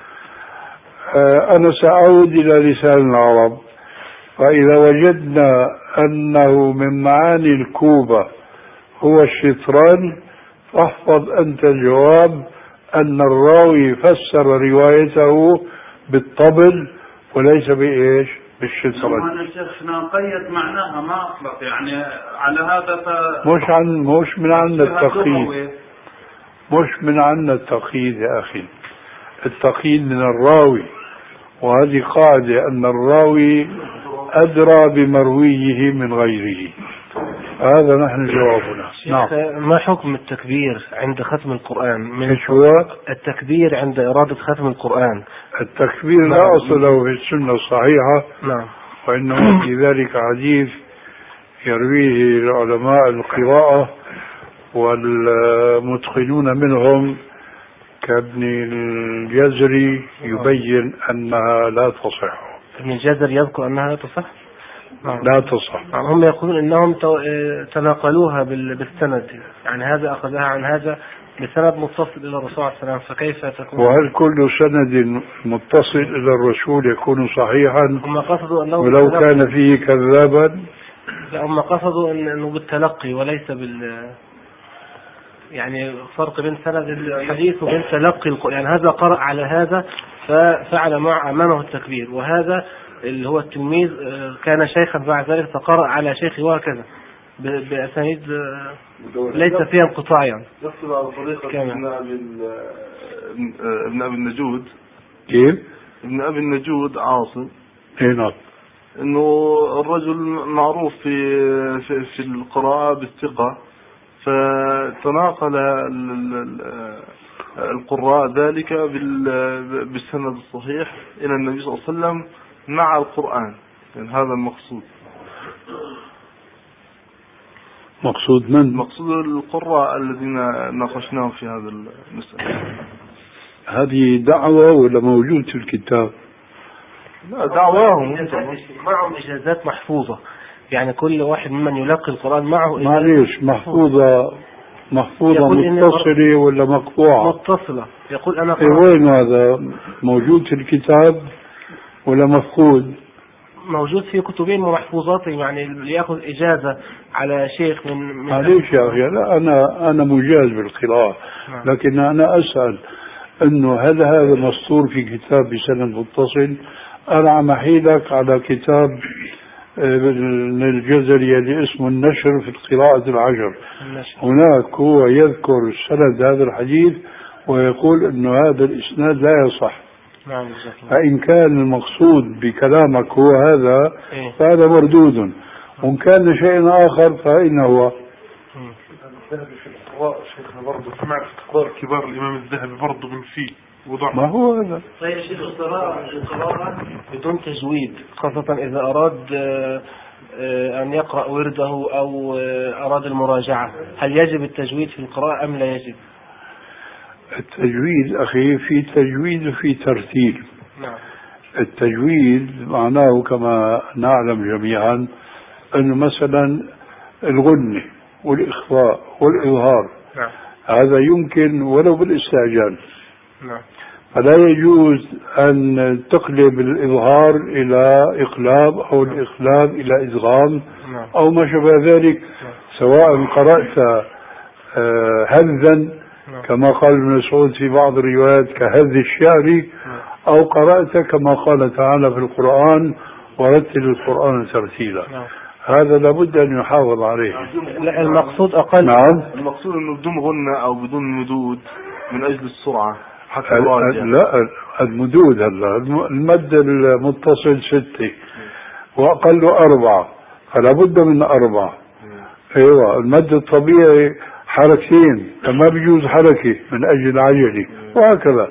أنا سأعود إلى لسان العرب، فإذا وجدنا أنه من معاني الكوبة هو الشطرنج فاحفظ أنت الجواب أن الراوي فسر روايته بالطبل وليس بإيش؟ بالشطرنج. أنا شيخنا قيد معناها ما أطلق يعني على هذا مش من عندنا التقييد، مش من عندنا التقييد يا أخي، التقييد من الراوي، وهذه قاعدة أن الراوي أدرى بمرويه من غيره. هذا نحن جوابنا. نعم. ما حكم التكبير عند ختم القرآن؟ ايش هو التكبير عند إرادة ختم القرآن؟ التكبير لا أصل له في السنة الصحيحة. نعم. وإنما في ذلك حديث يرويه علماء القراءة والمتقنون منهم كابن الجزري يبين أنها لا تصح. ابن الجزري يذكر أنها لا تصح؟ لا تصح. هم يقولون انهم تناقلوها بالسند، يعني هذا اخذها عن هذا بسند متصل الى الرسول عليه السلام، فكيف تكون؟ وهل كل سند متصل الى الرسول يكون صحيحا؟ هم قصدوا انه ولو كان فيه كذابا؟ لا، هم قصدوا انه بالتلقي وليس يعني فرق بين سند الحديث وبين تلقي يعني هذا قرأ على هذا ففعل مع امامه التكبير، وهذا اللي هو التلميذ كان شيخا بعد ذلك فقرأ على شيخه وهكذا بأسانيد ليس فيها انقطاع. يعني يقصد على طريقة ابن أبي النجود. كيف؟ ابن أبي النجود عاصم. نعم. إنه الرجل معروف في القراءة بالثقة، فتناقل القراء ذلك بالسند الصحيح إلى النبي صلى الله عليه وسلم مع القرآن. يعني هذا المقصود. مقصود من؟ مقصود القراء الذين ناقشناهم في هذا المسألة. هذه دعوة ولا موجود في الكتاب؟ لا، دعواهم معهم إجازات محفوظة، يعني كل واحد ممن يلقي القرآن معه معليش محفوظة متصلة ولا مقطوعة؟ متصلة. يقول أنا وين هذا موجود في الكتاب ولا مفقود؟ موجود في كتبين ومحفوظاتهم، يعني اللي يأخذ إجازة على شيخ من معليش يا أخي، لا أنا مجاز بالقراءة، لكن أنا أسأل إنه هل هذا مسطور في كتاب بسند متصل؟ أنا عم أحيلك على كتاب ابن الجزري اللي اسمه النشر في القراءة العشر. هناك هو يذكر سند هذا الحديث ويقول إنه هذا الإسناد لا يصح. فإن كان المقصود بكلامك هو هذا فهذا مردود، وإن كان شيء آخر فإنه هو. شيخنا برضه سمعت اخبار كبار الامام الذهبي برضه من فيه وضع. ما هو هذا؟ طيب شيخ القراءة بدون تجويد، خاصة إذا أراد أن يقرأ ورده أو أراد المراجعة، هل يجب التجويد في القراءة أم لا يجب؟ التجويد أخي في تجويد وفي ترتيل. نعم. التجويد معناه كما نعلم جميعا أنه مثلا الغنة والإخفاء والإظهار. نعم. هذا يمكن ولو بالاستعجال. نعم. فلا يجوز أن تقلب الإظهار إلى إقلاب أو الإقلاب إلى إدغام. نعم. أو ما شابه ذلك. نعم. سواء قرأت هذا كما قال ابن مسعود في بعض الروايات كهذ الشعر، أو قرأت كما قال تعالى في القرآن ورتل القرآن ترتيلا. هذا لابد أن يحافظ عليه. لا المقصود أقل. نعم. المقصود أنه بدون غنة أو بدون مدود من أجل السرعة حتى الراجع. لا المدود هلا المد المتصل 6 وأقل 4 فلا بد من 4. أيوة المد الطبيعي حركتين فما بيجوز حركة من أجل العجلة وهكذا.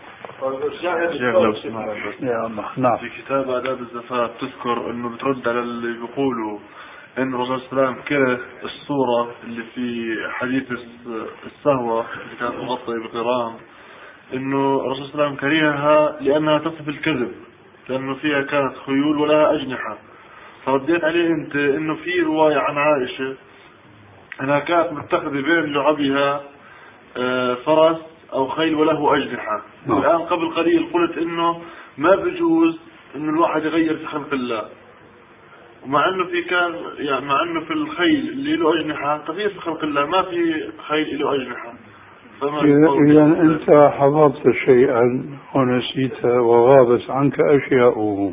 يا الله. نعم. في كتاب آداب الزفاف تذكر انه بترد على اللي بيقولوا ان الرسول صلى الله عليه وسلم كره الصورة اللي في حديث السهوة اللي كانت مغطية بقرام، انه الرسول صلى الله عليه وسلم كرهها لانها تصف الكذب، لانه فيها كانت خيول ولها اجنحة. فرديت عليه انت انه في رواية عن عائشة انها كانت متخذة بين لعبها فرس او خيل وله اجنحة. الان قبل قليل قلت انه ما بيجوز انه الواحد يغير في خلق الله، ومع انه في كان يعني مع انه في الخيل اللي له اجنحة تغيير في خلق الله، ما في خيل له اجنحة. إذا أنت حفظت شيئا ونسيت وغابت عنك أشياء.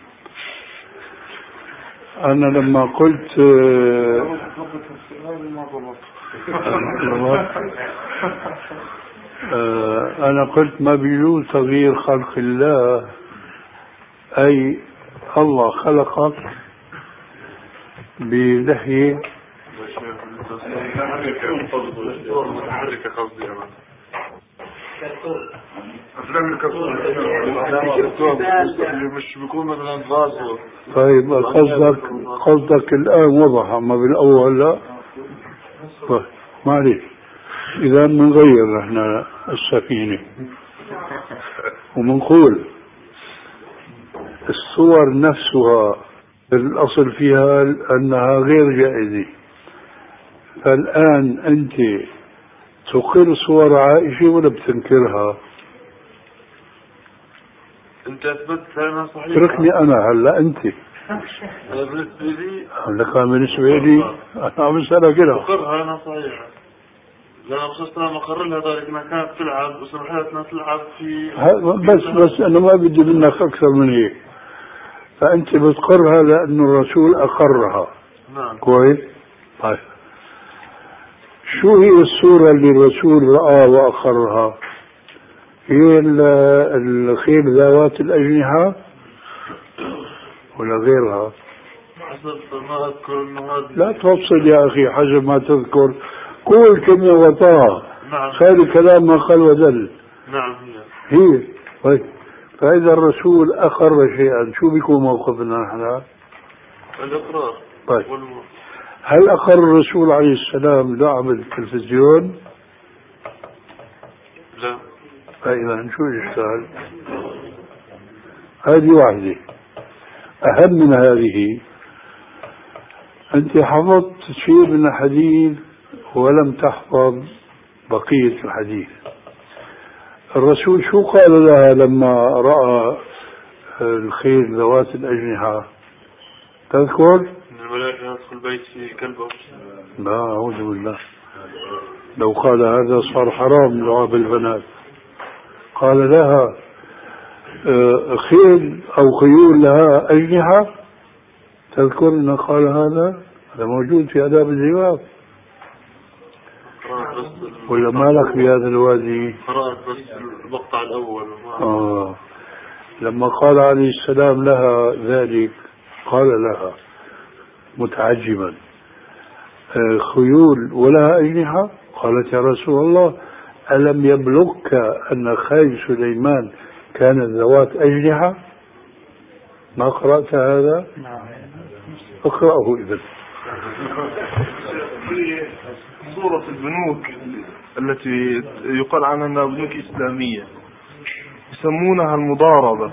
أنا لما قلت أنا قلت ما بيجوز تغيير خلق الله، أي الله خلقك بلحية مش بيكون مثلا راسه. طيب قصدك الآن وضح، أما بالأول لا. طيب معلش، إذا بنغير احنا السفينة ومنقول الصور نفسها الأصل فيها أنها غير جائزة. فالآن أنت تقر صور عائشة ولا بتنكرها؟ أنت أثبتت أنا صحيح. تركني أنا هلا أنت. أنا بالنسبة لي. لك بالنسبة لي أنا عم بسألك كده. أقرها أنا صحيحة. لأن الرسول صلى الله عليه وسلم أقر لها ذلك أنها كانت تلعب وسمحتنا تلعب في. بس أنا ما بدي منك أكثر من هيك. فأنت بتقرها لأن الرسول أقرها. نعم. كويس. طيب شو هي الصورة اللي الرسول رأى وأقرها؟ هي الخيل ذوات الأجنحة ولا غيرها؟ حسب ما أذكر إنه هذا. لا تفصل يا أخي حسب ما تذكر، كل كلمة وطاها. نعم. خير كلام ما قال ودل. نعم هي. طيب فإذا الرسول أقر شيئا شو بيكون موقفنا نحن؟ الإقرار. طيب هل أقر الرسول عليه السلام لعب التلفزيون؟ لا. فإذا شو الإشكال؟ هذه واحدة. أهم من هذه، أنت حفظت شيء من الحديث ولم تحفظ بقية الحديث. الرسول شو قال لها لما رأى الخيل ذوات الأجنحة؟ تذكر؟ الملائكة يدخل بيت في كلبه. لا أعوذ بالله، لو قال هذا صار حرام لعب البنات. قال لها خيل أو خيول لها أجنحة. تذكر أنه قال هذا موجود في آداب الزواج ولا مالك في هذا الوادي؟ قرأت بس المقطع الأول. لما قال عليه السلام لها ذلك قال لها متعجبا خيول ولها أجنحة؟ قالت يا رسول الله ألم يبلغك أن خيل سليمان كانت ذوات أجنحة؟ ما قرأت هذا؟ اقرأه إذن. في صورة البنوك التي يقال عنها أنها بنوك إسلامية يسمونها المضاربة.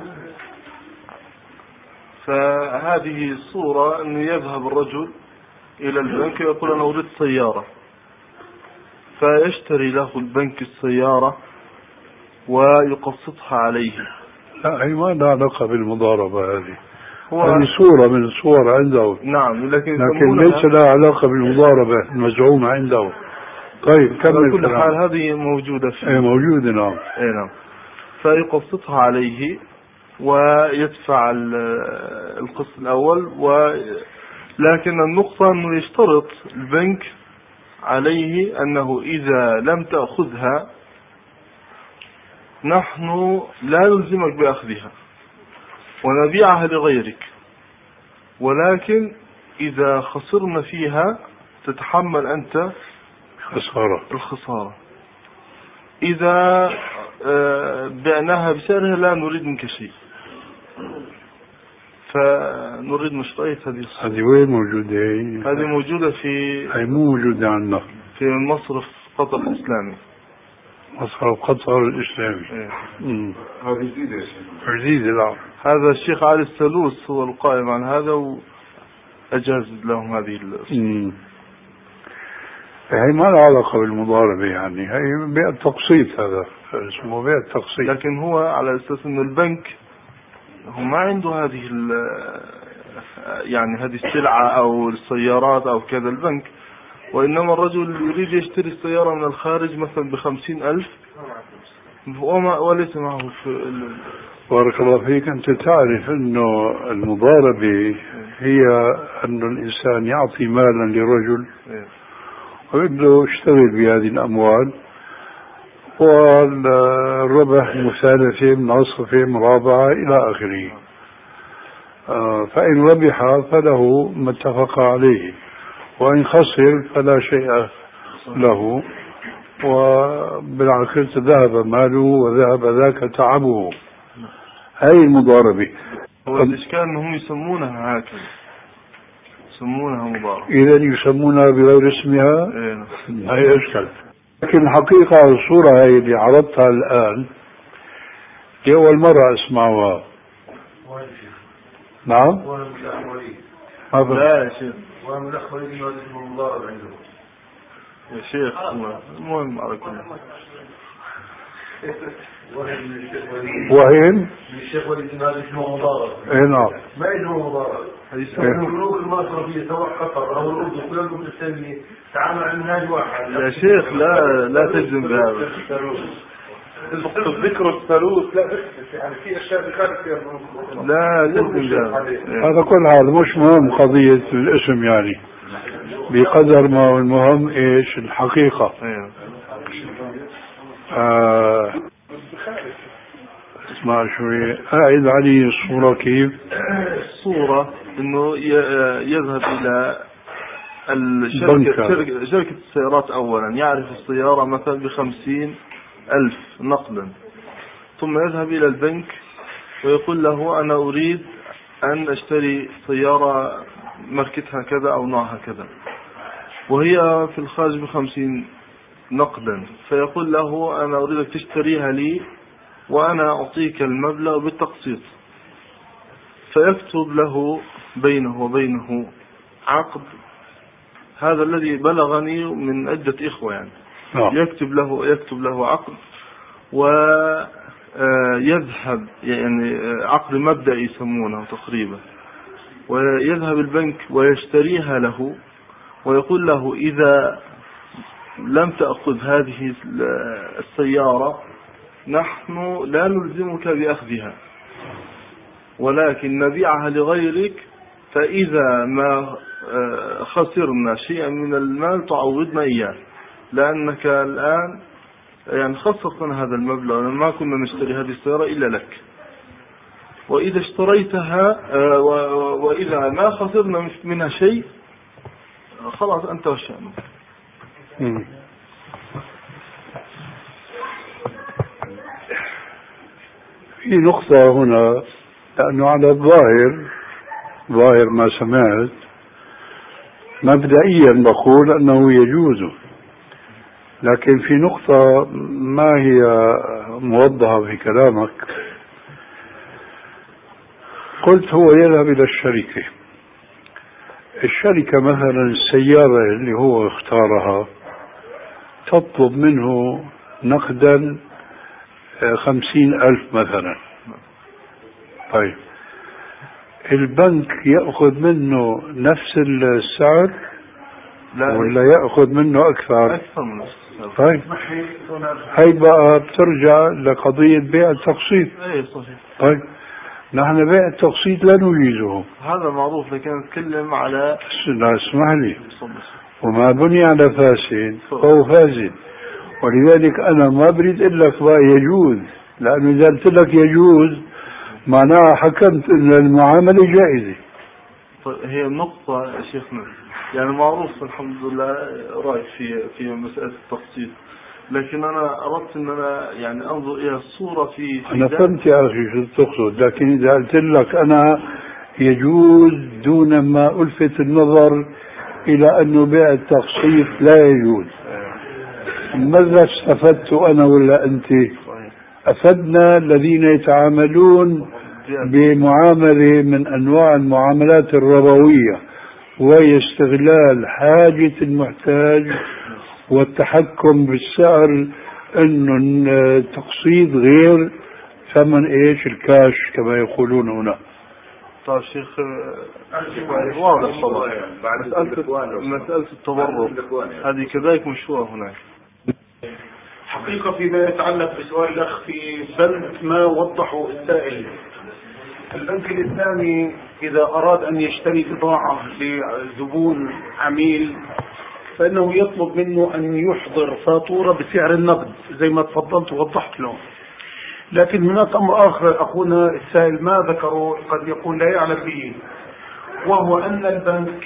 فهذه الصورة أنه يذهب الرجل إلى البنك ويقول أنا أريد سيارة، فيشتري له البنك السيارة ويقسطها عليه. لا هي ما لها علاقة بالمضاربة، هذه صورة من الصور عنده. نعم لكن ليس لها علاقة بالمضاربة المزعومة عنده. طيب كمل. كل حال هذه موجودة فيه. ايه موجودة. نعم. ايه نعم. فيقسطها عليه ويدفع القسط الأول لكن النقطة أنه يشترط البنك عليه أنه إذا لم تأخذها نحن لا نلزمك بأخذها ونبيعها لغيرك، ولكن إذا خسرنا فيها تتحمل أنت الخسارة. إذا بعناها بسعرها لا نريد منك شيء، فنريد مشروعية هذه وين موجودة؟ هذه موجودة في هي مو موجودة عندنا في مصرف قطر الإسلامي. مصرف قطر الإسلامي. هذه جديدة. جديدة. لا، هذا الشيخ علي السلوس هو القائم عن هذا وأجاز لهم هذه الأسئلة. هي ما لها علاقة بالمضاربة، يعني هي بيع التقسيط، هذا اسمه بيع التقسيط. لكن هو على أساس أن البنك هو ما عنده هذه يعني هذه السلعة أو السيارات أو كذا البنك، وإنما الرجل يريد يشتري السيارة من الخارج مثلا ب50,000 وليس معه بارك الله فيك. أنت تعرف أنه المضاربة هي أن الإنسان يعطي مالا لرجل ويبدأ يشتغل بهذه الأموال، والربح مثالثة مناصفة مرابعة إلى آخره. فإن ربح فله ما اتفق عليه، وإن خسر فلا شيء له، وبالعكس ذهب ماله وذهب ذاك تعبه. هاي المضاربة. والإشكال أنهم يسمونها هكذا، يسمونها مضاربة. إذا يسمونها بغير اسمها. هاي أشكال. لكن الحقيقة الصورة هاي اللي عرضتها الآن هي أول مرة أسمعها. نعم؟ لا يا شيخ. يا شيخ المهم على كل وين؟ الشيخ وليد هذا اسمه مضاربة. نعم. ما اسمه مضاربة. البنوك المصرفية سواء قطر أو الأردن كلهم تسمي تعامل عن منهج واحد. يا شيخ لا تجزم بهذا. ذكر الثالوث لا يعني في أشياء بخارج فيها. لا تجزم بهذا. هذا كل هذا مش مهم قضية الاسم، يعني بقدر ما هو المهم ايش الحقيقة. اسمع شوي، أعد علي الصورة. كيف الصورة؟ انه يذهب الى شركة السيارات اولا، يعرف السيارة مثلا ب50,000 نقدا، ثم يذهب الى البنك ويقول له انا اريد ان اشتري سيارة ماركتها كذا او نوعها كذا، وهي في الخارج ب50 نقدا، فيقول له انا اريدك تشتريها لي وانا اعطيك المبلغ بالتقسيط. فيكتب له بينه وبينه عقد، هذا الذي بلغني من عدة إخوة يعني. يكتب له عقد، ويذهب يعني عقد مبدئي يسمونه تقريبا، ويذهب البنك ويشتريها له ويقول له إذا لم تأخذ هذه السيارة نحن لا نلزمك بأخذها، ولكن نبيعها لغيرك، فإذا ما خسرنا شيئا من المال تعوضنا إياه، لأنك الآن يعني خسرتنا هذا المبلغ، ما كنا نشتري هذه السيارة إلا لك، وإذا اشتريتها وإذا ما خسرنا منها شيء خلاص أنت وشأنك. في نقطة هنا، لأنه على ظاهر ما سمعت مبدئيا بقول أنه يجوز، لكن في نقطة ما هي موضحة في كلامك. قلت هو يذهب إلى الشركة مثلا السيارة اللي هو اختارها تطلب منه نقدا 50,000 مثلا. طيب البنك يأخذ منه نفس السعر ولا يأخذ منه أكثر من السعر؟ طيب هاي بقى بترجع لقضية بيع التقسيط. اي صحيح. طيب نحن بيع التقسيط لا نجيزه. هذا معروف، لكن نتكلم على لا اسمح لي، وما بني على فاسد فهو فاسد. ولذلك أنا ما بريد أقول لك بقى يجوز، لأنه إذا قلت لك يجوز معناها حكمت أن المعاملة جائزة. طيب هي النقطة يا شيخنا، يعني معروف الحمد لله رأي في مسألة التقسيط، لكن أنا أردت أن أنا يعني أنظر إلى الصورة في أنا فهمت يا أخي شو تقصد، لكن إذا قلت لك أنا يجوز دون ما ألفت النظر إلى أنه بيع التقسيط لا يجوز، ماذا استفدت أنا ولا أنت؟ أفدنا الذين يتعاملون بمعاملة من أنواع المعاملات الربوية، وهي استغلال حاجة المحتاج والتحكم بالسعر، انه التقسيط غير ثمن ايش الكاش كما يقولون هنا. طيب شيخ واضح طبعا. مسألة التبرع هذه كذلك مشهورة هناك. حقيقة فيما يتعلق بسؤال الأخ في بند ما وضحه السائل، البنك الإسلامي إذا أراد أن يشتري بضاعة لزبون عميل فإنه يطلب منه أن يحضر فاتورة بسعر النقد زي ما تفضلت ووضحت له. لكن هناك أمر آخر أخونا السائل ما ذكره، قد يكون لا يعلم به، وهو أن البنك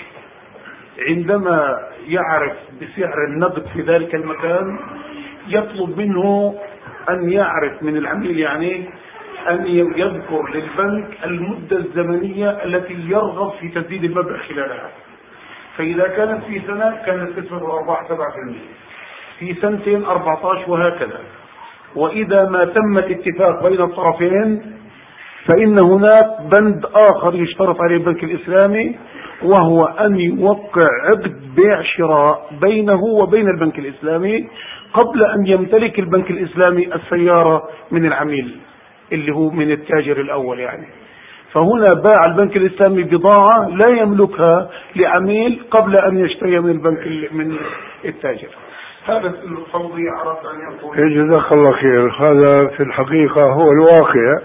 عندما يعرف بسعر النقد في ذلك المكان يطلب منه أن يعرف من العميل، يعني أن يذكر للبنك المدة الزمنية التي يرغب في تسديد المبلغ خلالها. فإذا كانت في سنة كانت نسبة الأرباح 7%، في سنتين 14، وهكذا. وإذا ما تم الاتفاق بين الطرفين فإن هناك بند آخر يشترط عليه البنك الإسلامي، وهو أن يوقع عقد بيع شراء بينه وبين البنك الإسلامي قبل أن يمتلك البنك الإسلامي السيارة من العميل اللي هو من التاجر الأول يعني. فهنا باع البنك الإسلامي بضاعة لا يملكها لعميل قبل أن يشتري من البنك من التاجر. هذا الفوضي عرفت أن يقول. جزاك الله خير. هذا في الحقيقة هو الواقع،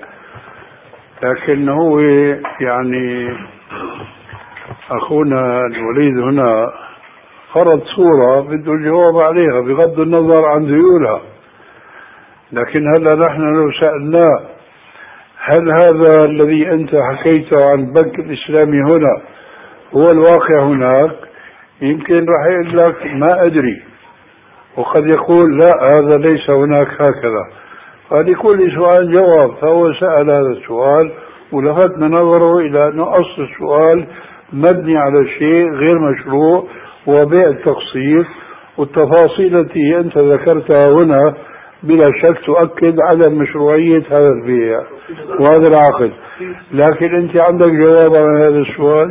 لكن هو يعني أخونا الوليد هنا فرض صورة بده الجواب عليها بغض النظر عن ذيولها. لكن هلا نحن لو سألناه هل هذا الذي أنت حكيته عن البنك الإسلامي هنا هو الواقع هناك، يمكن راح يقول لك ما أدري، وقد يقول لا هذا ليس هناك هكذا. فلكل سؤال جواب، فهو سأل هذا السؤال ولفتنا نظره إلى أن أصل السؤال مبني على شيء غير مشروع وبيع التقسيط، والتفاصيل التي أنت ذكرتها هنا بلا شك تؤكد على مشروعية هذا البيع وهذا العقد. لكن أنت عندك جواب على هذا السؤال؟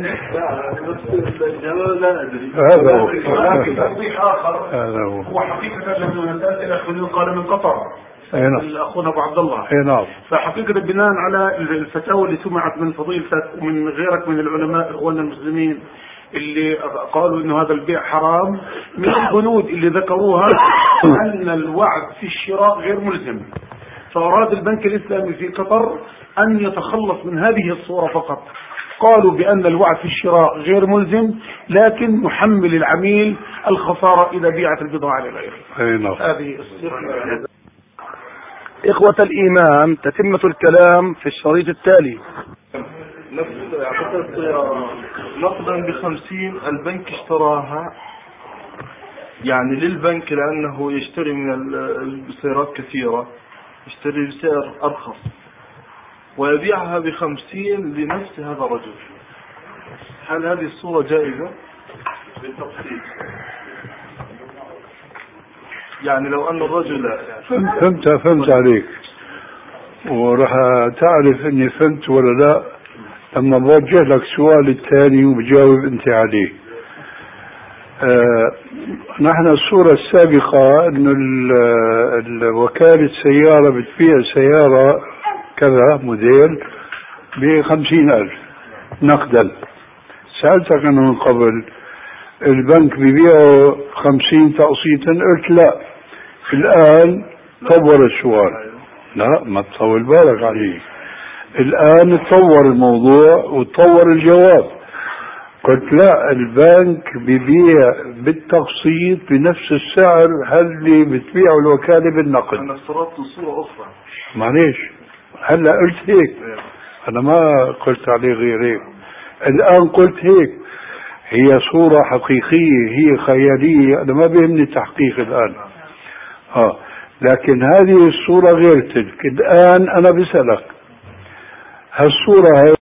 لا أدري. هذا هو. ولكن توضيح آخر، هذا هو. وحقيقة لما نسأل الأخ قال من قطر الأخونا أبو عبد الله، نعم. فحقيقة بناء على الفتاوى اللي سمعت من فضيلتك ومن غيرك من العلماء إخواننا المسلمين اللي قالوا إنه هذا البيع حرام، من البنود اللي ذكروها أن الوعد في الشراء غير ملزم، فأراد البنك الإسلامي في قطر أن يتخلص من هذه الصورة فقط. قالوا بأن الوعد في الشراء غير ملزم، لكن نحمل العميل الخسارة إذا بيعت البضاعة لغيره. هذه الصورة. إخوة الإيمان، تتمة الكلام في الشريط التالي. نقدا ب50 البنك اشتراها يعني للبنك لأنه يشتري من السيارات كثيرة، يشتري بسعر أرخص ويبيعها ب50 لنفس هذا الرجل. هل هذه الصورة جائزة بالتفصيل؟ يعني لو أن الرجل فهمت عليك، ورح تعرف اني فهمت ولا لا لما بوجه لك سؤال الثاني وبجاوب انت عليه. نحن الصورة السابقة انه وكالة سيارة بتبيع سيارة كذا موديل ب50,000 نقدا. سألتك انه من قبل البنك بيبيعه 50 تقسيطا، قلت لا. الآن طور السؤال، لا ما تطول بالك عليه. الآن تطور الموضوع وتطور الجواب. قلت لا، البنك ببيع بالتقسيط بنفس السعر اللي بتبيعه الوكالة بالنقد. أنا افترضت صورة أخرى. معليش، هلا قلت هيك، أنا ما قلت عليه غير هيك. الآن قلت هيك، هي صورة حقيقية، هي خيالية، أنا ما بيهمني تحقيق الآن. لكن هذه الصورة غير تلك. الآن أنا بسألك، هالصورة هي